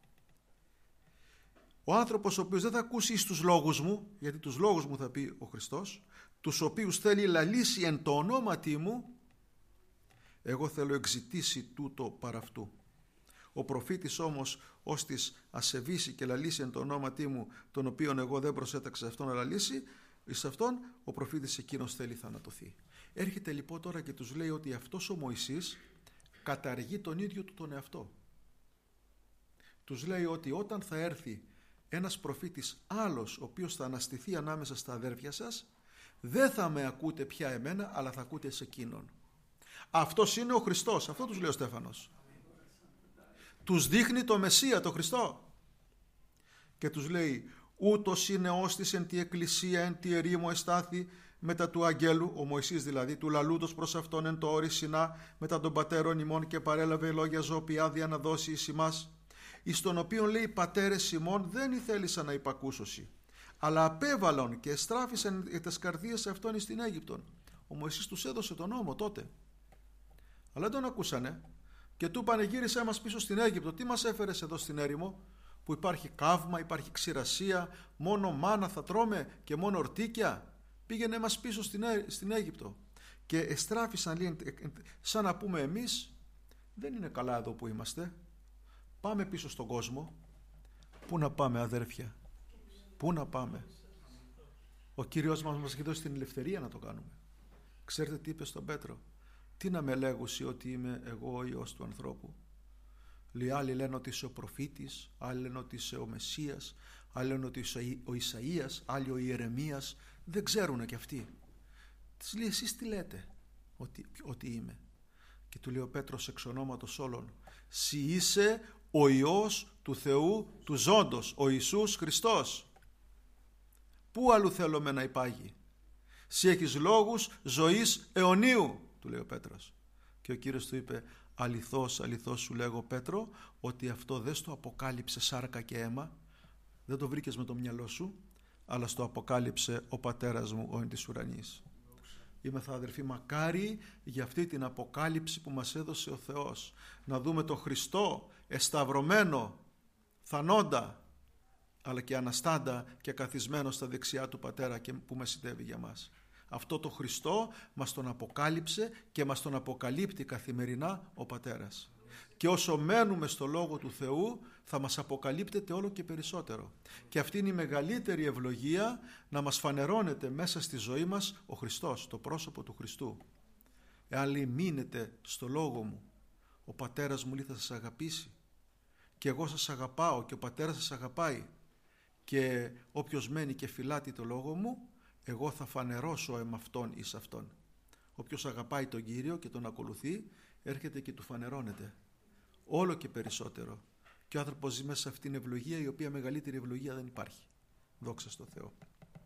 ο άνθρωπος ο οποίος δεν θα ακούσει εις τους λόγους μου, γιατί τους λόγους μου θα πει ο Χριστός, τους οποίους θέλει λαλήσει εν το ονόματι μου, εγώ θέλω εξητήσει τούτο παρά αυτού. Ο προφήτης όμως ως της ασεβήσει και λαλήσει εν το ονόματι μου, τον οποίον εγώ δεν προσέταξα αυτόν να λαλήσει, εις αυτόν ο προφήτης εκείνος θέλει θανατωθεί. Έρχεται λοιπόν τώρα και τους λέει ότι αυτός ο Μωυσής καταργεί τον ίδιο του τον εαυτό. Τους λέει ότι όταν θα έρθει ένας προφήτης άλλος, ο οποίος θα αναστηθεί ανάμεσα στα αδέρφια σας, δεν θα με ακούτε πια εμένα, αλλά θα ακούτε σε εκείνον. Αυτός είναι ο Χριστός, αυτό τους λέει ο Στέφανος. Τους δείχνει το Μεσσία, το Χριστό. Και τους λέει, ούτως είναι όστις εν τη εκκλησία, εν τη ερήμο εστάθη, μετά του αγγέλου, ο Μωυσής δηλαδή, του λαλούτος προς αυτόν εν το όρι Σινά, μετά των πατέρων ημών και παρέλαβε λόγια ζωοποιά δια να δώσει εις ημάς, εις τον οποίον λέει πατέρες ημών δεν ηθέλησαν να υπακούσωσι, αλλά απέβαλον και εστράφησαν τες καρδίες αυτών εις την Αίγυπτον. Ο Μωυσής τους έδωσε τον νόμο τότε. Αλλά δεν τον ακούσανε και του είπανε γύρισέ μας πίσω στην Αίγυπτο. Τι μας έφερες εδώ στην έρημο που υπάρχει καύμα, υπάρχει ξηρασία, μόνο μάνα θα τρώμε και μόνο ορτίκια? Πήγαινε μας πίσω στην, Αί, στην Αίγυπτο. Και εστράφησαν σαν να πούμε εμείς, δεν είναι καλά εδώ που είμαστε, πάμε πίσω στον κόσμο. Πού να πάμε αδέρφια, πού να πάμε? Ο Κύριος μας μας έχει δώσει την ελευθερία να το κάνουμε. Ξέρετε τι είπε στον Πέτρο? Τι να με λέγουσι ότι είμαι εγώ ο Υιός του ανθρώπου? Λέει, άλλοι λένε ότι είσαι ο προφήτης, άλλοι λένε ότι είσαι ο Μεσσίας, άλλοι λένε ότι είσαι ο Ισαΐας, άλλοι ο Ιερεμίας. Δεν ξέρουν και αυτοί. Της λέει, εσείς τι λέτε ότι, ότι είμαι? Και του λέει ο Πέτρος εξ ονόματος όλων, «Συ είσαι ο Υιός του Θεού του ζώντος, ο Ιησούς Χριστός. Πού αλλού θέλουμε να υπάγει? Συ έχεις λόγους ζωής αιωνίου», του λέει ο Πέτρος. Και ο Κύριος του είπε, «Αληθώς, αληθώς σου λέγω Πέτρο, ότι αυτό δεν στο αποκάλυψε σάρκα και αίμα, δεν το βρήκες με το μυαλό σου, αλλά στο αποκάλυψε ο Πατέρας μου ο εν της ουρανής». Είμαι θα αδερφοί μακάρι για αυτή την αποκάλυψη που μας έδωσε ο Θεός, να δούμε τον Χριστό εσταυρωμένο, θανόντα, αλλά και αναστάντα και καθισμένο στα δεξιά του Πατέρα και που μεσητεύει για μας. Αυτό το Χριστό μας τον αποκάλυψε και μας τον αποκαλύπτει καθημερινά ο Πατέρας. Και όσο μένουμε στο Λόγο του Θεού θα μας αποκαλύπτεται όλο και περισσότερο. Και αυτή είναι η μεγαλύτερη ευλογία, να μας φανερώνεται μέσα στη ζωή μας ο Χριστός, το πρόσωπο του Χριστού. Εάν λέει μείνετε στο Λόγο μου, ο Πατέρας μου λέει θα σας αγαπήσει. Και εγώ σας αγαπάω και ο Πατέρας σας αγαπάει. Και όποιος μένει και φυλάτει το Λόγο μου, εγώ θα φανερώσω εμ' αυτόν εις αυτόν. Όποιος αγαπάει τον Κύριο και τον ακολουθεί, έρχεται και του φανερώνεται όλο και περισσότερο. Και ο άνθρωπος ζει μέσα σε αυτήν την ευλογία, η οποία μεγαλύτερη ευλογία δεν υπάρχει. Δόξα στο Θεό.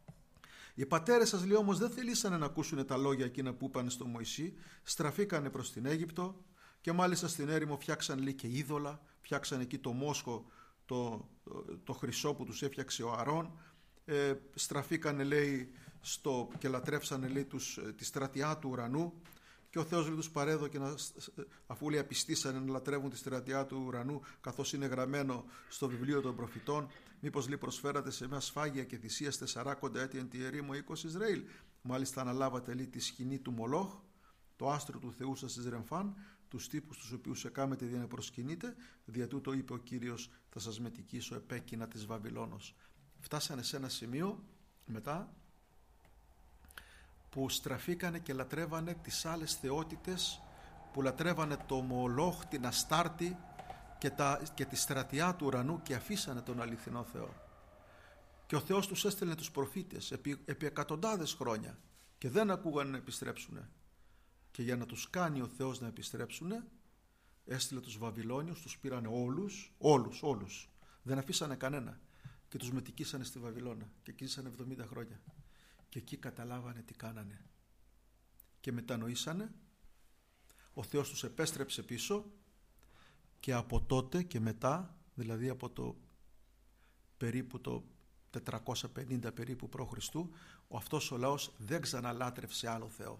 Οι πατέρες σας, λέει, όμως δεν θελήσανε να ακούσουν τα λόγια εκείνα που είπαν στο Μωυσή, στραφήκανε προς την Αίγυπτο και μάλιστα στην έρημο φτιάξαν, λέει, και είδωλα, φτιάξαν εκεί το μόσχο, το, το, το χρυσό που τους έφτιαξε ο Αρών, ε, στραφήκανε, λέει, στο, και λατρεύσανε, λέει, τους, τη στρατιά του ουρανού. Και ο Θεός, λέει, τους παρέδωκε να, αφού, λέει, απιστήσανε να λατρεύουν τη στρατιά του ουρανού, καθώς είναι γραμμένο στο βιβλίο των προφητών. Μήπως, λέει, προσφέρατε σε μια σφάγια και θυσίαστε σαράκοντα έτη εν τη ερήμο οίκος Ισραήλ? Μάλιστα αναλάβατε, λέει, τη σκηνή του Μολόχ, το άστρο του Θεού σας εις Ρεμφάν, τους τύπους τους οποίους εκάμετε δια να προσκυνείτε, δια τούτο είπε ο Κύριος, θα σας μετικήσω επέκεινα της Βαβυλώνος. Φτάσανε σε ένα σημείο μετά που στραφήκανε και λατρεύανε τις άλλες θεότητες, που λατρεύανε το Μολόχ, την Αστάρτη και, τα, και τη στρατιά του ουρανού, και αφήσανε τον αληθινό Θεό. Και ο Θεός τους έστελνε τους προφήτες επί, επί εκατοντάδες χρόνια και δεν ακούγανε να επιστρέψουνε. Και για να τους κάνει ο Θεός να επιστρέψουνε, έστειλε τους Βαβυλώνιους, τους πήρανε όλους, όλους, όλους. Δεν αφήσανε κανένα και τους μετικήσανε στη Βαβυλώνα και εκεί ζήσανε εβδομήντα χρόνια. Και εκεί καταλάβανε τι κάνανε και μετανοήσανε. Ο Θεός τους επέστρεψε πίσω και από τότε και μετά, δηλαδή από το περίπου το τετρακόσια πενήντα περίπου π.Χ., ο αυτός ο λαός δεν ξαναλάτρευσε άλλο Θεό.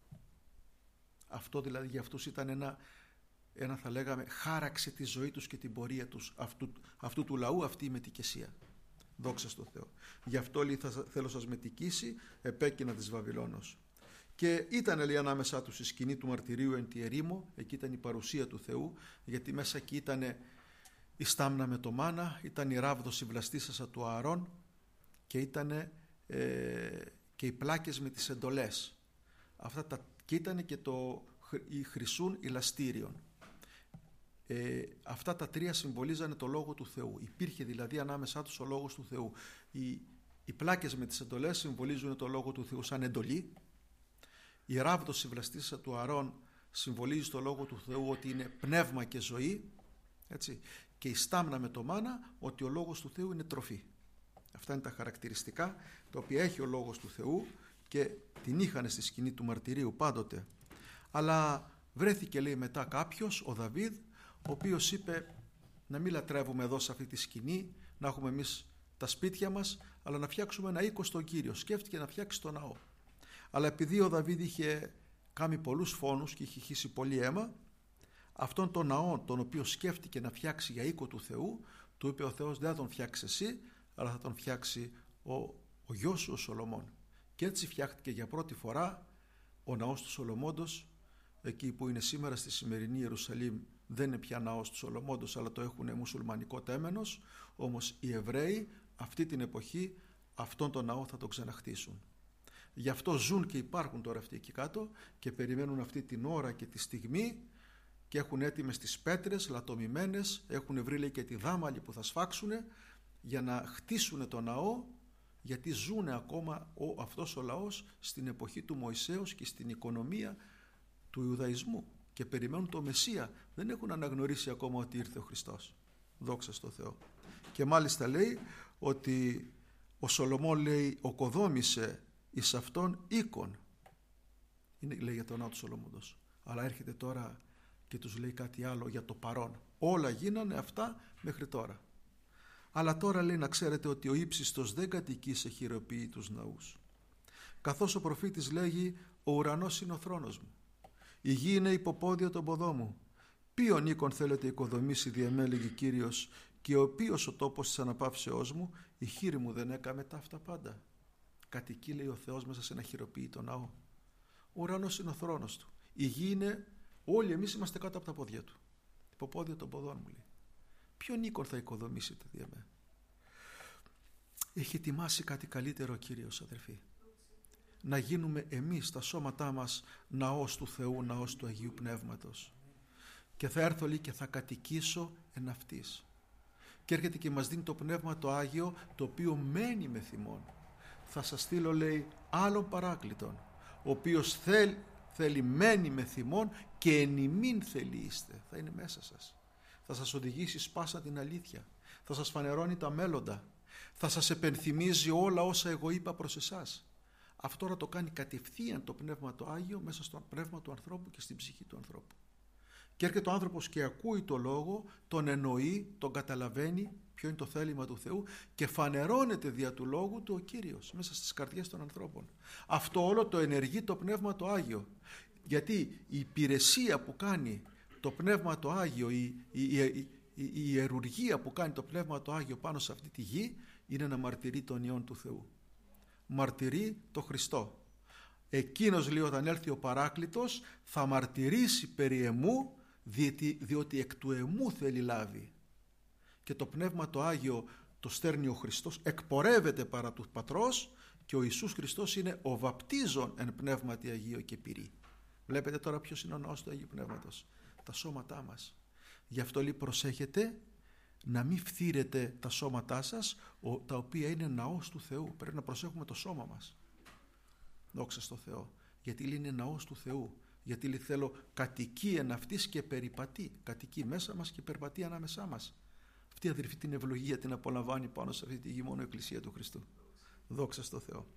Αυτό δηλαδή για αυτούς ήταν ένα, ένα θα λέγαμε χάραξε τη ζωή τους και την πορεία τους αυτού, αυτού του λαού, αυτή η μετικεσία. Δόξα στο Θεό. Γι' αυτό, λέει, θα θέλω σας μετικήσει επέκεινα της Βαβυλώνος. Και ήταν, λέει, ανάμεσά τους η σκηνή του μαρτυρίου εν τη ερήμο, εκεί ήταν η παρουσία του Θεού, γιατί μέσα εκεί ήταν η στάμνα με το μάνα, ήταν η ράβδος η βλαστήσασα του Ααρών και ήταν ε, και οι πλάκες με τις εντολές. Αυτά τα, και ήταν και το η χρυσούν ηλαστήριον. Ε, αυτά τα τρία συμβολίζανε το Λόγο του Θεού. Υπήρχε δηλαδή ανάμεσά τους ο Λόγος του Θεού. Οι, οι πλάκες με τις εντολές συμβολίζουν το Λόγο του Θεού σαν εντολή. Η ράβδος η βλαστήσασα του Ααρών συμβολίζει το Λόγο του Θεού ότι είναι πνεύμα και ζωή, έτσι. Και η στάμνα με το μάνα ότι ο Λόγος του Θεού είναι τροφή. Αυτά είναι τα χαρακτηριστικά τα οποία έχει ο Λόγος του Θεού και την είχαν στη σκηνή του μαρτυρίου πάντοτε. Αλλά βρέθηκε, λέει, μετά κάποιος, ο Δαβίδ, ο οποίος είπε να μην λατρεύουμε εδώ σε αυτή τη σκηνή, να έχουμε εμείς τα σπίτια μας, αλλά να φτιάξουμε ένα οίκο στον Κύριο. Σκέφτηκε να φτιάξει το ναό. Αλλά επειδή ο Δαβίδ είχε κάνει πολλούς φόνους και είχε χύσει πολύ αίμα, αυτόν τον ναό τον οποίο σκέφτηκε να φτιάξει για οίκο του Θεού, του είπε ο Θεός, δεν θα τον φτιάξει εσύ, αλλά θα τον φτιάξει ο, ο γιος σου ο Σολομών. Και έτσι φτιάχτηκε για πρώτη φορά ο ναός του Σολομώντος, εκεί που είναι σήμερα στη σημερινή Ιερουσαλήμ. Δεν είναι πια ναός του Σολομώντος, αλλά το έχουν μουσουλμανικό τέμενος. Όμως οι Εβραίοι αυτή την εποχή αυτόν τον ναό θα τον ξαναχτίσουν. Γι' αυτό ζουν και υπάρχουν τώρα αυτοί εκεί κάτω και περιμένουν αυτή την ώρα και τη στιγμή και έχουν έτοιμες τις πέτρες λατομημένες, έχουν βρει λέει και τη δάμαλη που θα σφάξουν για να χτίσουν το ναό, γιατί ζουν ακόμα ο, αυτός ο λαός στην εποχή του Μωυσέως και στην οικονομία του Ιουδαϊσμού και περιμένουν το Μεσσία. Δεν έχουν αναγνωρίσει ακόμα ότι ήρθε ο Χριστός. Δόξα στο Θεό. Και μάλιστα λέει ότι ο Σολομών λέει οκοδόμησε εις αυτόν οίκον. Είναι λέει για τον ναό του Σολομώντος. Αλλά έρχεται τώρα και τους λέει κάτι άλλο για το παρόν. Όλα γίνανε αυτά μέχρι τώρα. Αλλά τώρα λέει να ξέρετε ότι ο ύψιστος δεν κατοικεί σε χειροποίητους ναούς. Καθώς ο προφήτης λέγει ο ουρανός είναι ο θρόνος μου. Η γη είναι υποπόδιο των ποδών μου. Ποιον οίκον θέλετε οικοδομήσει διεμέλεγε Κύριος και ο οποίος ο τόπος της αναπαύσεώς μου, η χείρη μου δεν έκαμε τα αυτά πάντα. Κατοικεί λέει ο Θεός μέσα σε ένα χειροποίητο ναό. Ο ουρανός είναι ο θρόνος του. Η γη είναι, όλοι εμείς είμαστε κάτω από τα πόδια του. Υποπόδιο των ποδών μου λέει. Ποιον οίκον θα οικοδομήσετε δι' εμέ? Έχει ετοιμάσει κάτι καλύτερο ο Κύριος, αδερφοί. Να γίνουμε εμείς τα σώματά μας ναός του Θεού, ναός του Αγίου Πνεύματος. Και θα έρθω λέει και θα κατοικήσω εν αυτής. Και έρχεται και μας δίνει το Πνεύμα το Άγιο, το οποίο μένει με θυμόν. Θα σας στείλω λέει άλλον παράκλητον, ο οποίος θέλει, θέλει μένει με θυμόν και εν ημίν θέλει είστε. Θα είναι μέσα σας. Θα σας οδηγήσει σπάσα την αλήθεια. Θα σας φανερώνει τα μέλλοντα. Θα σας επενθυμίζει όλα όσα εγώ είπα προς εσάς. Αυτό να το κάνει κατευθείαν το Πνεύμα το Άγιο μέσα στο πνεύμα του ανθρώπου και στην ψυχή του ανθρώπου. Και έρχεται ο άνθρωπος και ακούει το λόγο, τον εννοεί, τον καταλαβαίνει ποιο είναι το θέλημα του Θεού και φανερώνεται δια του λόγου του ο Κύριος μέσα στις καρδιές των ανθρώπων. Αυτό όλο το ενεργεί το Πνεύμα το Άγιο. Γιατί η υπηρεσία που κάνει το Πνεύμα το Άγιο, η, η, η, η, η ιερουργία που κάνει το Πνεύμα το Άγιο πάνω σε αυτή τη γη είναι να μαρτυρεί τον Υιόν του Θεού. Μαρτυρεί το Χριστό. Εκείνος λέει όταν έλθει ο Παράκλητος θα μαρτυρήσει περί εμού, διότι, διότι εκ του εμού θέλει λάβει. Και το Πνεύμα το Άγιο το στέρνει ο Χριστός, εκπορεύεται παρά του Πατρός και ο Ιησούς Χριστός είναι ο βαπτίζων εν πνεύματι Αγίο και πυρή. Βλέπετε τώρα ποιος είναι ο ναός του Αγίου Πνεύματος? Τα σώματά μας. Γι' αυτό λέει προσέχετε να μην φθείρετε τα σώματά σας, τα οποία είναι ναός του Θεού. Πρέπει να προσέχουμε το σώμα μας. Δόξα στο Θεό. Γιατί λέει είναι ναός του Θεού. Γιατί λέει θέλω κατοικεί εν αυτής και περιπατεί. Κατοικεί μέσα μας και περπατεί ανάμεσά μας. Αυτή αδερφή την ευλογία την απολαμβάνει πάνω σε αυτή τη γη μόνο η Εκκλησία του Χριστού. Δόξα στο Θεό.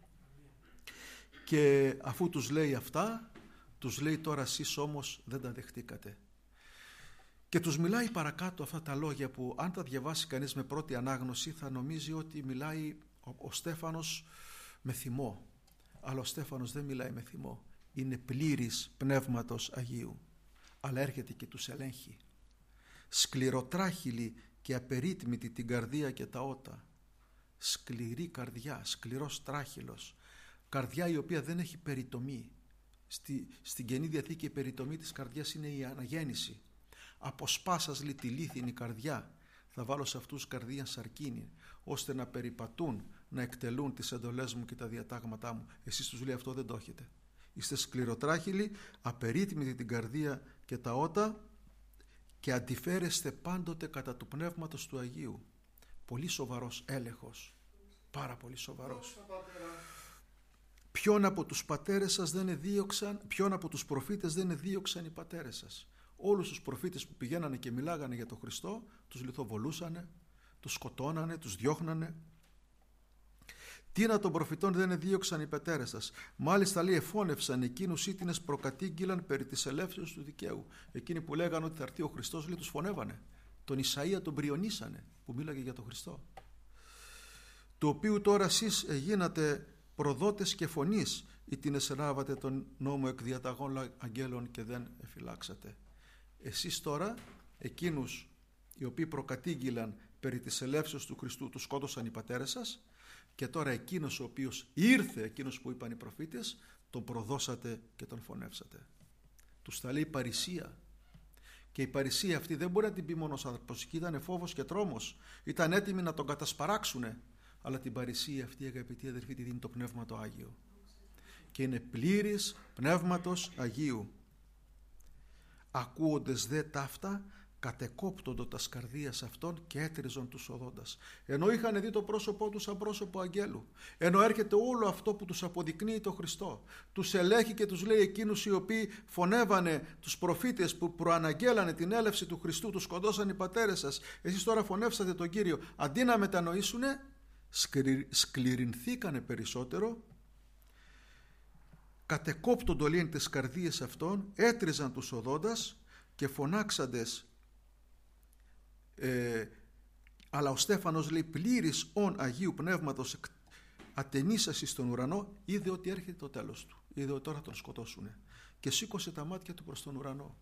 Και αφού τους λέει αυτά, τους λέει τώρα εσείς όμως δεν τα δεχτήκατε. Και τους μιλάει παρακάτω αυτά τα λόγια που αν τα διαβάσει κανείς με πρώτη ανάγνωση θα νομίζει ότι μιλάει ο, ο Στέφανος με θυμό. Αλλά ο Στέφανος δεν μιλάει με θυμό. Είναι πλήρης Πνεύματος Αγίου. Αλλά έρχεται και τους ελέγχει. Σκληροτράχυλη και απερίτμητη την καρδία και τα ότα. Σκληρή καρδιά, σκληρός τράχυλος. Καρδιά η οποία δεν έχει περιτομή. Στη, στην Καινή Διαθήκη η περιτομή της καρδιάς είναι η αναγέννηση. Από σπάσας λέει τη λίθινη καρδιά θα βάλω σε αυτούς καρδία σαρκίνη, ώστε να περιπατούν, να εκτελούν τις εντολές μου και τα διατάγματά μου. Εσείς τους λέει αυτό δεν το έχετε. Είστε σκληροτράχυλοι, απερίτμητοι την καρδία και τα ότα και αντιφέρεστε πάντοτε κατά του Πνεύματος του Αγίου. Πολύ σοβαρός έλεγχος. Πάρα πολύ σοβαρός. Ποιον από τους πατέρες σας δεν εδίωξαν, ποιον από τους προφήτες δεν εδίωξαν οι πατέρες σας? Όλους τους προφήτες που πηγαίνανε και μιλάγανε για τον Χριστό, τους λιθοβολούσανε, τους σκοτώνανε, τους διώχνανε. Τίνα των προφητών δεν εδίωξαν οι πατέρες σας? Μάλιστα λέει εφώνευσαν εκείνους ήτινες προκατήγγυλαν περί της ελεύσεως του δικαίου. Εκείνοι που λέγανε ότι θα έρθει ο Χριστός, λέει, τους φωνεύανε. Τον Ισαΐα τον πριονίσανε που μίλαγε για τον Χριστό. Του οποίου τώρα εσείς γίνατε προδότες και φωνής ή την εσενάβατε τον νόμο εκ διαταγών αγγέλων και δεν εφυλάξατε. Εσείς τώρα, εκείνους οι οποίοι προκατήγγυλαν περί της ελεύσεως του Χριστού, τους σκότωσαν οι πατέρες σας, και τώρα εκείνος ο οποίος ήρθε, εκείνος που είπαν οι προφήτες, τον προδώσατε και τον φωνεύσατε. Τους τα λέει παρησία. Και η παρησία αυτή δεν μπορεί να την πει μόνος άνθρωπος. Ήταν φόβος και τρόμος. Ήταν έτοιμοι να τον κατασπαράξουνε. Αλλά την παρησία αυτή, αγαπητοί αδερφοί, τη δίνει το Πνεύμα το Άγιο. Και είναι πλήρης Πνεύματος Αγίου. Ακούοντες δε ταύτα, κατεκόπτοντο τας καρδίας αυτών και έτριζον τους οδόντας. Ενώ είχαν δει το πρόσωπό τους σαν πρόσωπο αγγέλου, ενώ έρχεται όλο αυτό που τους αποδεικνύει το Χριστό, τους ελέγχει και τους λέει εκείνους οι οποίοι φωνεύανε τους προφήτες που προαναγγέλανε την έλευση του Χριστού, τους σκοτώσαν οι πατέρες σας, εσείς τώρα φωνεύσατε τον Κύριο, αντί να μετανοήσουνε, σκληρινθήκανε περισσότερο, κατεκόπτοντο λέει τις καρδίες αυτών, έτριζαν τους οδόντας και φωνάξαντες. Ε, αλλά ο Στέφανος λέει πλήρης ον Αγίου Πνεύματος ατενίσασι στον ουρανό, είδε ότι έρχεται το τέλος του, είδε ότι τώρα θα τον σκοτώσουνε και σήκωσε τα μάτια του προς τον ουρανό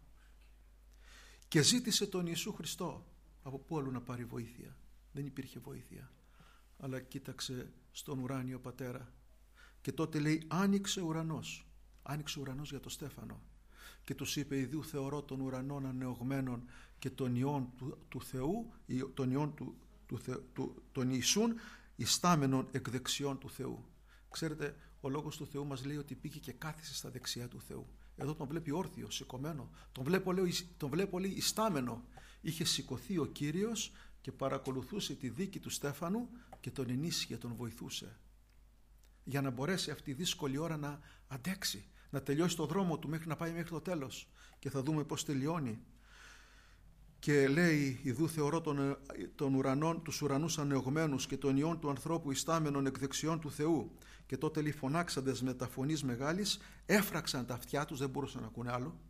και ζήτησε τον Ιησού Χριστό. Από πού αλλού να πάρει βοήθεια? Δεν υπήρχε βοήθεια, αλλά κοίταξε στον ουράνιο Πατέρα και τότε λέει άνοιξε ουρανός, άνοιξε ουρανός για τον Στέφανο και τους είπε ιδίου θεωρώ των ουρανών ανεωγμένων και των ιών του, του Θεού, των ιών του, του, του, των Ιησούν ιστάμενων εκ δεξιών του Θεού. Ξέρετε, ο λόγος του Θεού μας λέει ότι πήγε και κάθισε στα δεξιά του Θεού. Εδώ τον βλέπει όρθιο, σηκωμένο. Τον βλέπω, λέω, τον βλέπω λέει ιστάμενο. Είχε σηκωθεί ο Κύριος και παρακολουθούσε τη δίκη του Στέφανου και τον ενίσχυε, τον βοηθούσε. Για να μπορέσει αυτή η δύσκολη ώρα να αντέξει, να τελειώσει το δρόμο του μέχρι να πάει μέχρι το τέλος. Και θα δούμε πώς τελειώνει. Και λέει ιδού θεωρώ των, των ουρανών, τους ουρανούς ανεωγμένους και των ιών του ανθρώπου ιστάμενων εκ δεξιών του Θεού. Και τότε λέει φωνάξαντες με τα φωνής μεγάλης, έφραξαν τα αυτιά τους, δεν μπορούσαν να ακούνε άλλο.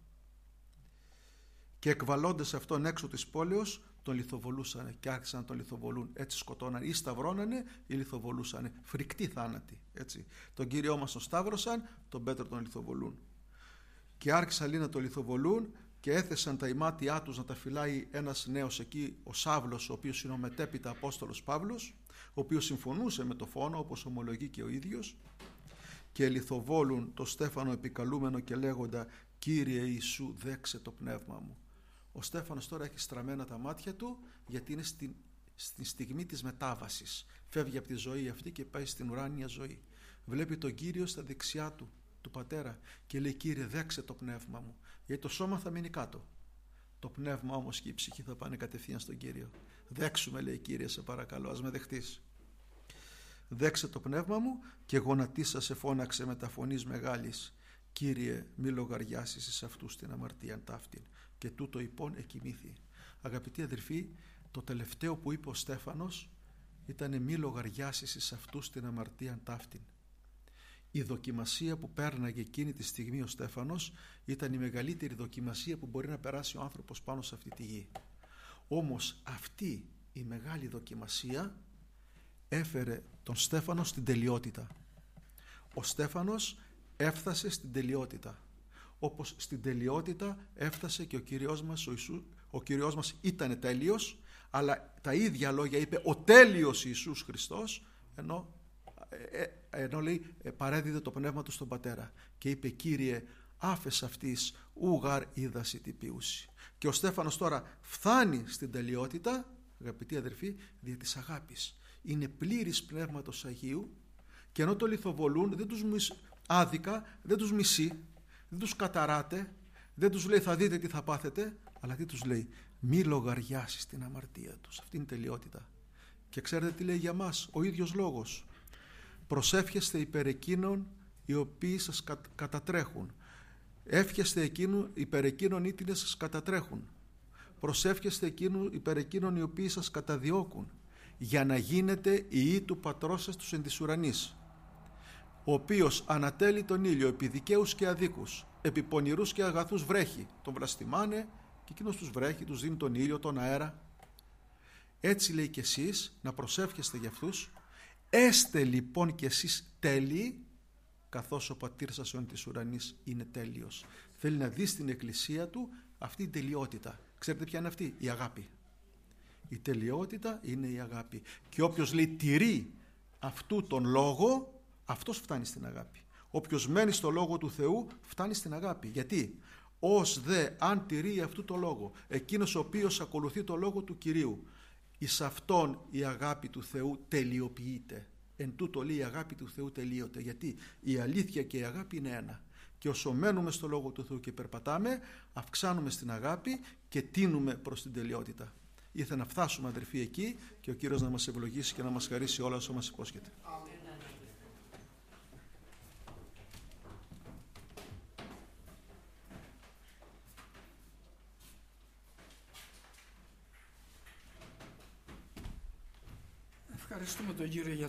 Και εκβαλώντες αυτόν έξω της πόλεως, τον λιθοβολούσανε και άρχισαν να τον λιθοβολούν. Έτσι σκοτώνανε ή σταυρώνανε ή λιθοβολούσανε. Φρικτοί θάνατοι. Έτσι. Τον Κύριό μας τον σταύρωσαν, τον Πέτρο τον λιθοβολούν. Και άρχισαν λέει να τον λιθοβολούν και έθεσαν τα ημάτια τους να τα φυλάει ένας νέος εκεί, ο Σάβλος, ο οποίος είναι ο μετέπειτα Απόστολος Παύλος, ο οποίος συμφωνούσε με το φόνο όπως ομολογεί και ο ίδιος, και λιθοβόλουν το Στέφανο επικαλούμενο και λέγοντα Κύριε Ιησού δέξε το πνεύμα μου. Ο Στέφανος τώρα έχει στραμμένα τα μάτια του γιατί είναι στην, στη στιγμή της μετάβασης. Φεύγει από τη ζωή αυτή και πάει στην ουράνια ζωή. Βλέπει τον Κύριο στα δεξιά του, του Πατέρα και λέει Κύριε δέξε το πνεύμα μου. Γιατί το σώμα θα μείνει κάτω. Το πνεύμα όμως και η ψυχή θα πάνε κατευθείαν στον Κύριο. Δέξουμε λέει Κύριε σε παρακαλώ, ας με δεχτείς. Δέξε το πνεύμα μου και γονατίσα σε φώναξε με τα φωνής μεγάλης. Κύριε μη λογαριάσεις εις αυτούς την αμαρτίαν ταύτην. Και τούτο υπόν εκοιμήθη. Αγαπητοί αδελφοί, το τελευταίο που είπε ο Στέφανος ήταν μη λογαριάσεις εις αυτούς την αμαρτίαν ταύτην. Η δοκιμασία που πέρναγε εκείνη τη στιγμή ο Στέφανος ήταν η μεγαλύτερη δοκιμασία που μπορεί να περάσει ο άνθρωπος πάνω σε αυτή τη γη. Όμως αυτή η μεγάλη δοκιμασία έφερε τον Στέφανο στην τελειότητα. Ο Στέφανος έφτασε στην τελειότητα. Όπως στην τελειότητα έφτασε και ο Κύριος μας, ο Ιησούς, ο Κύριος μας ήταν τέλειος, αλλά τα ίδια λόγια είπε ο τέλειος Ιησούς Χριστός, ενώ, ε, ενώ λέει παρέδιδε το πνεύμα του στον Πατέρα και είπε Κύριε άφες αυτής ουγαρ είδαση τι ποιούση. Και ο Στέφανος τώρα φτάνει στην τελειότητα, αγαπητοί αδερφοί, δια της αγάπης. Είναι πλήρης πνεύματος Αγίου και ενώ το λιθοβολούν δεν τους μισ... άδικα, δεν τους μισεί, δεν τους καταράτε, δεν τους λέει θα δείτε τι θα πάθετε, αλλά τι τους λέει μη λογαριάσεις την αμαρτία τους. Αυτή είναι η τελειότητα. Και ξέρετε τι λέει για μας ο ίδιος λόγος. Προσεύχεστε υπέρ εκείνων οι οποίοι σας κατατρέχουν. Εύχεστε εκείνου, υπέρ εκείνων οι οποίοι σας κατατρέχουν. Προσεύχεστε εκείνου, υπέρ εκείνων οι οποίοι σας καταδιώκουν, για να γίνετε οι ιοί του πατρός σας τους εν της ουρανής, ο οποίος ανατέλει τον ήλιο επί δικαίους και αδίκους, επί πονηρούς και αγαθούς βρέχει. Τον βλαστημάνε και εκείνος τους βρέχει, τους δίνει τον ήλιο, τον αέρα. Έτσι λέει και εσείς να προσεύχεστε για αυτούς. Έστε λοιπόν και εσείς τέλειοι καθώς ο πατήρ σας ον της ουρανής είναι τέλειος. Θέλει να δει στην εκκλησία του αυτή την τελειότητα. Ξέρετε ποια είναι αυτή? Η αγάπη. Η τελειότητα είναι η αγάπη. Και όποιος λέει τηρεί αυτού τον λόγο, αυτός φτάνει στην αγάπη. Όποιος μένει στο λόγο του Θεού φτάνει στην αγάπη. Γιατί? Ως δε αν τηρεί αυτού το λόγο, εκείνος ο οποίος ακολουθεί το λόγο του Κυρίου, εις αυτόν η αγάπη του Θεού τελειοποιείται. Εν τούτο λέει η αγάπη του Θεού τελείωται. Γιατί η αλήθεια και η αγάπη είναι ένα. Και όσο μένουμε στο λόγο του Θεού και περπατάμε, αυξάνουμε στην αγάπη και τίνουμε προς την τελειότητα. Ήθελα να φτάσουμε, αδερφοί, εκεί και ο Κύριος να μας ευλογήσει και να μας χαρίσει όλα όσα μας υπόσχεται. Ευχαριστούμε τον Κύριο για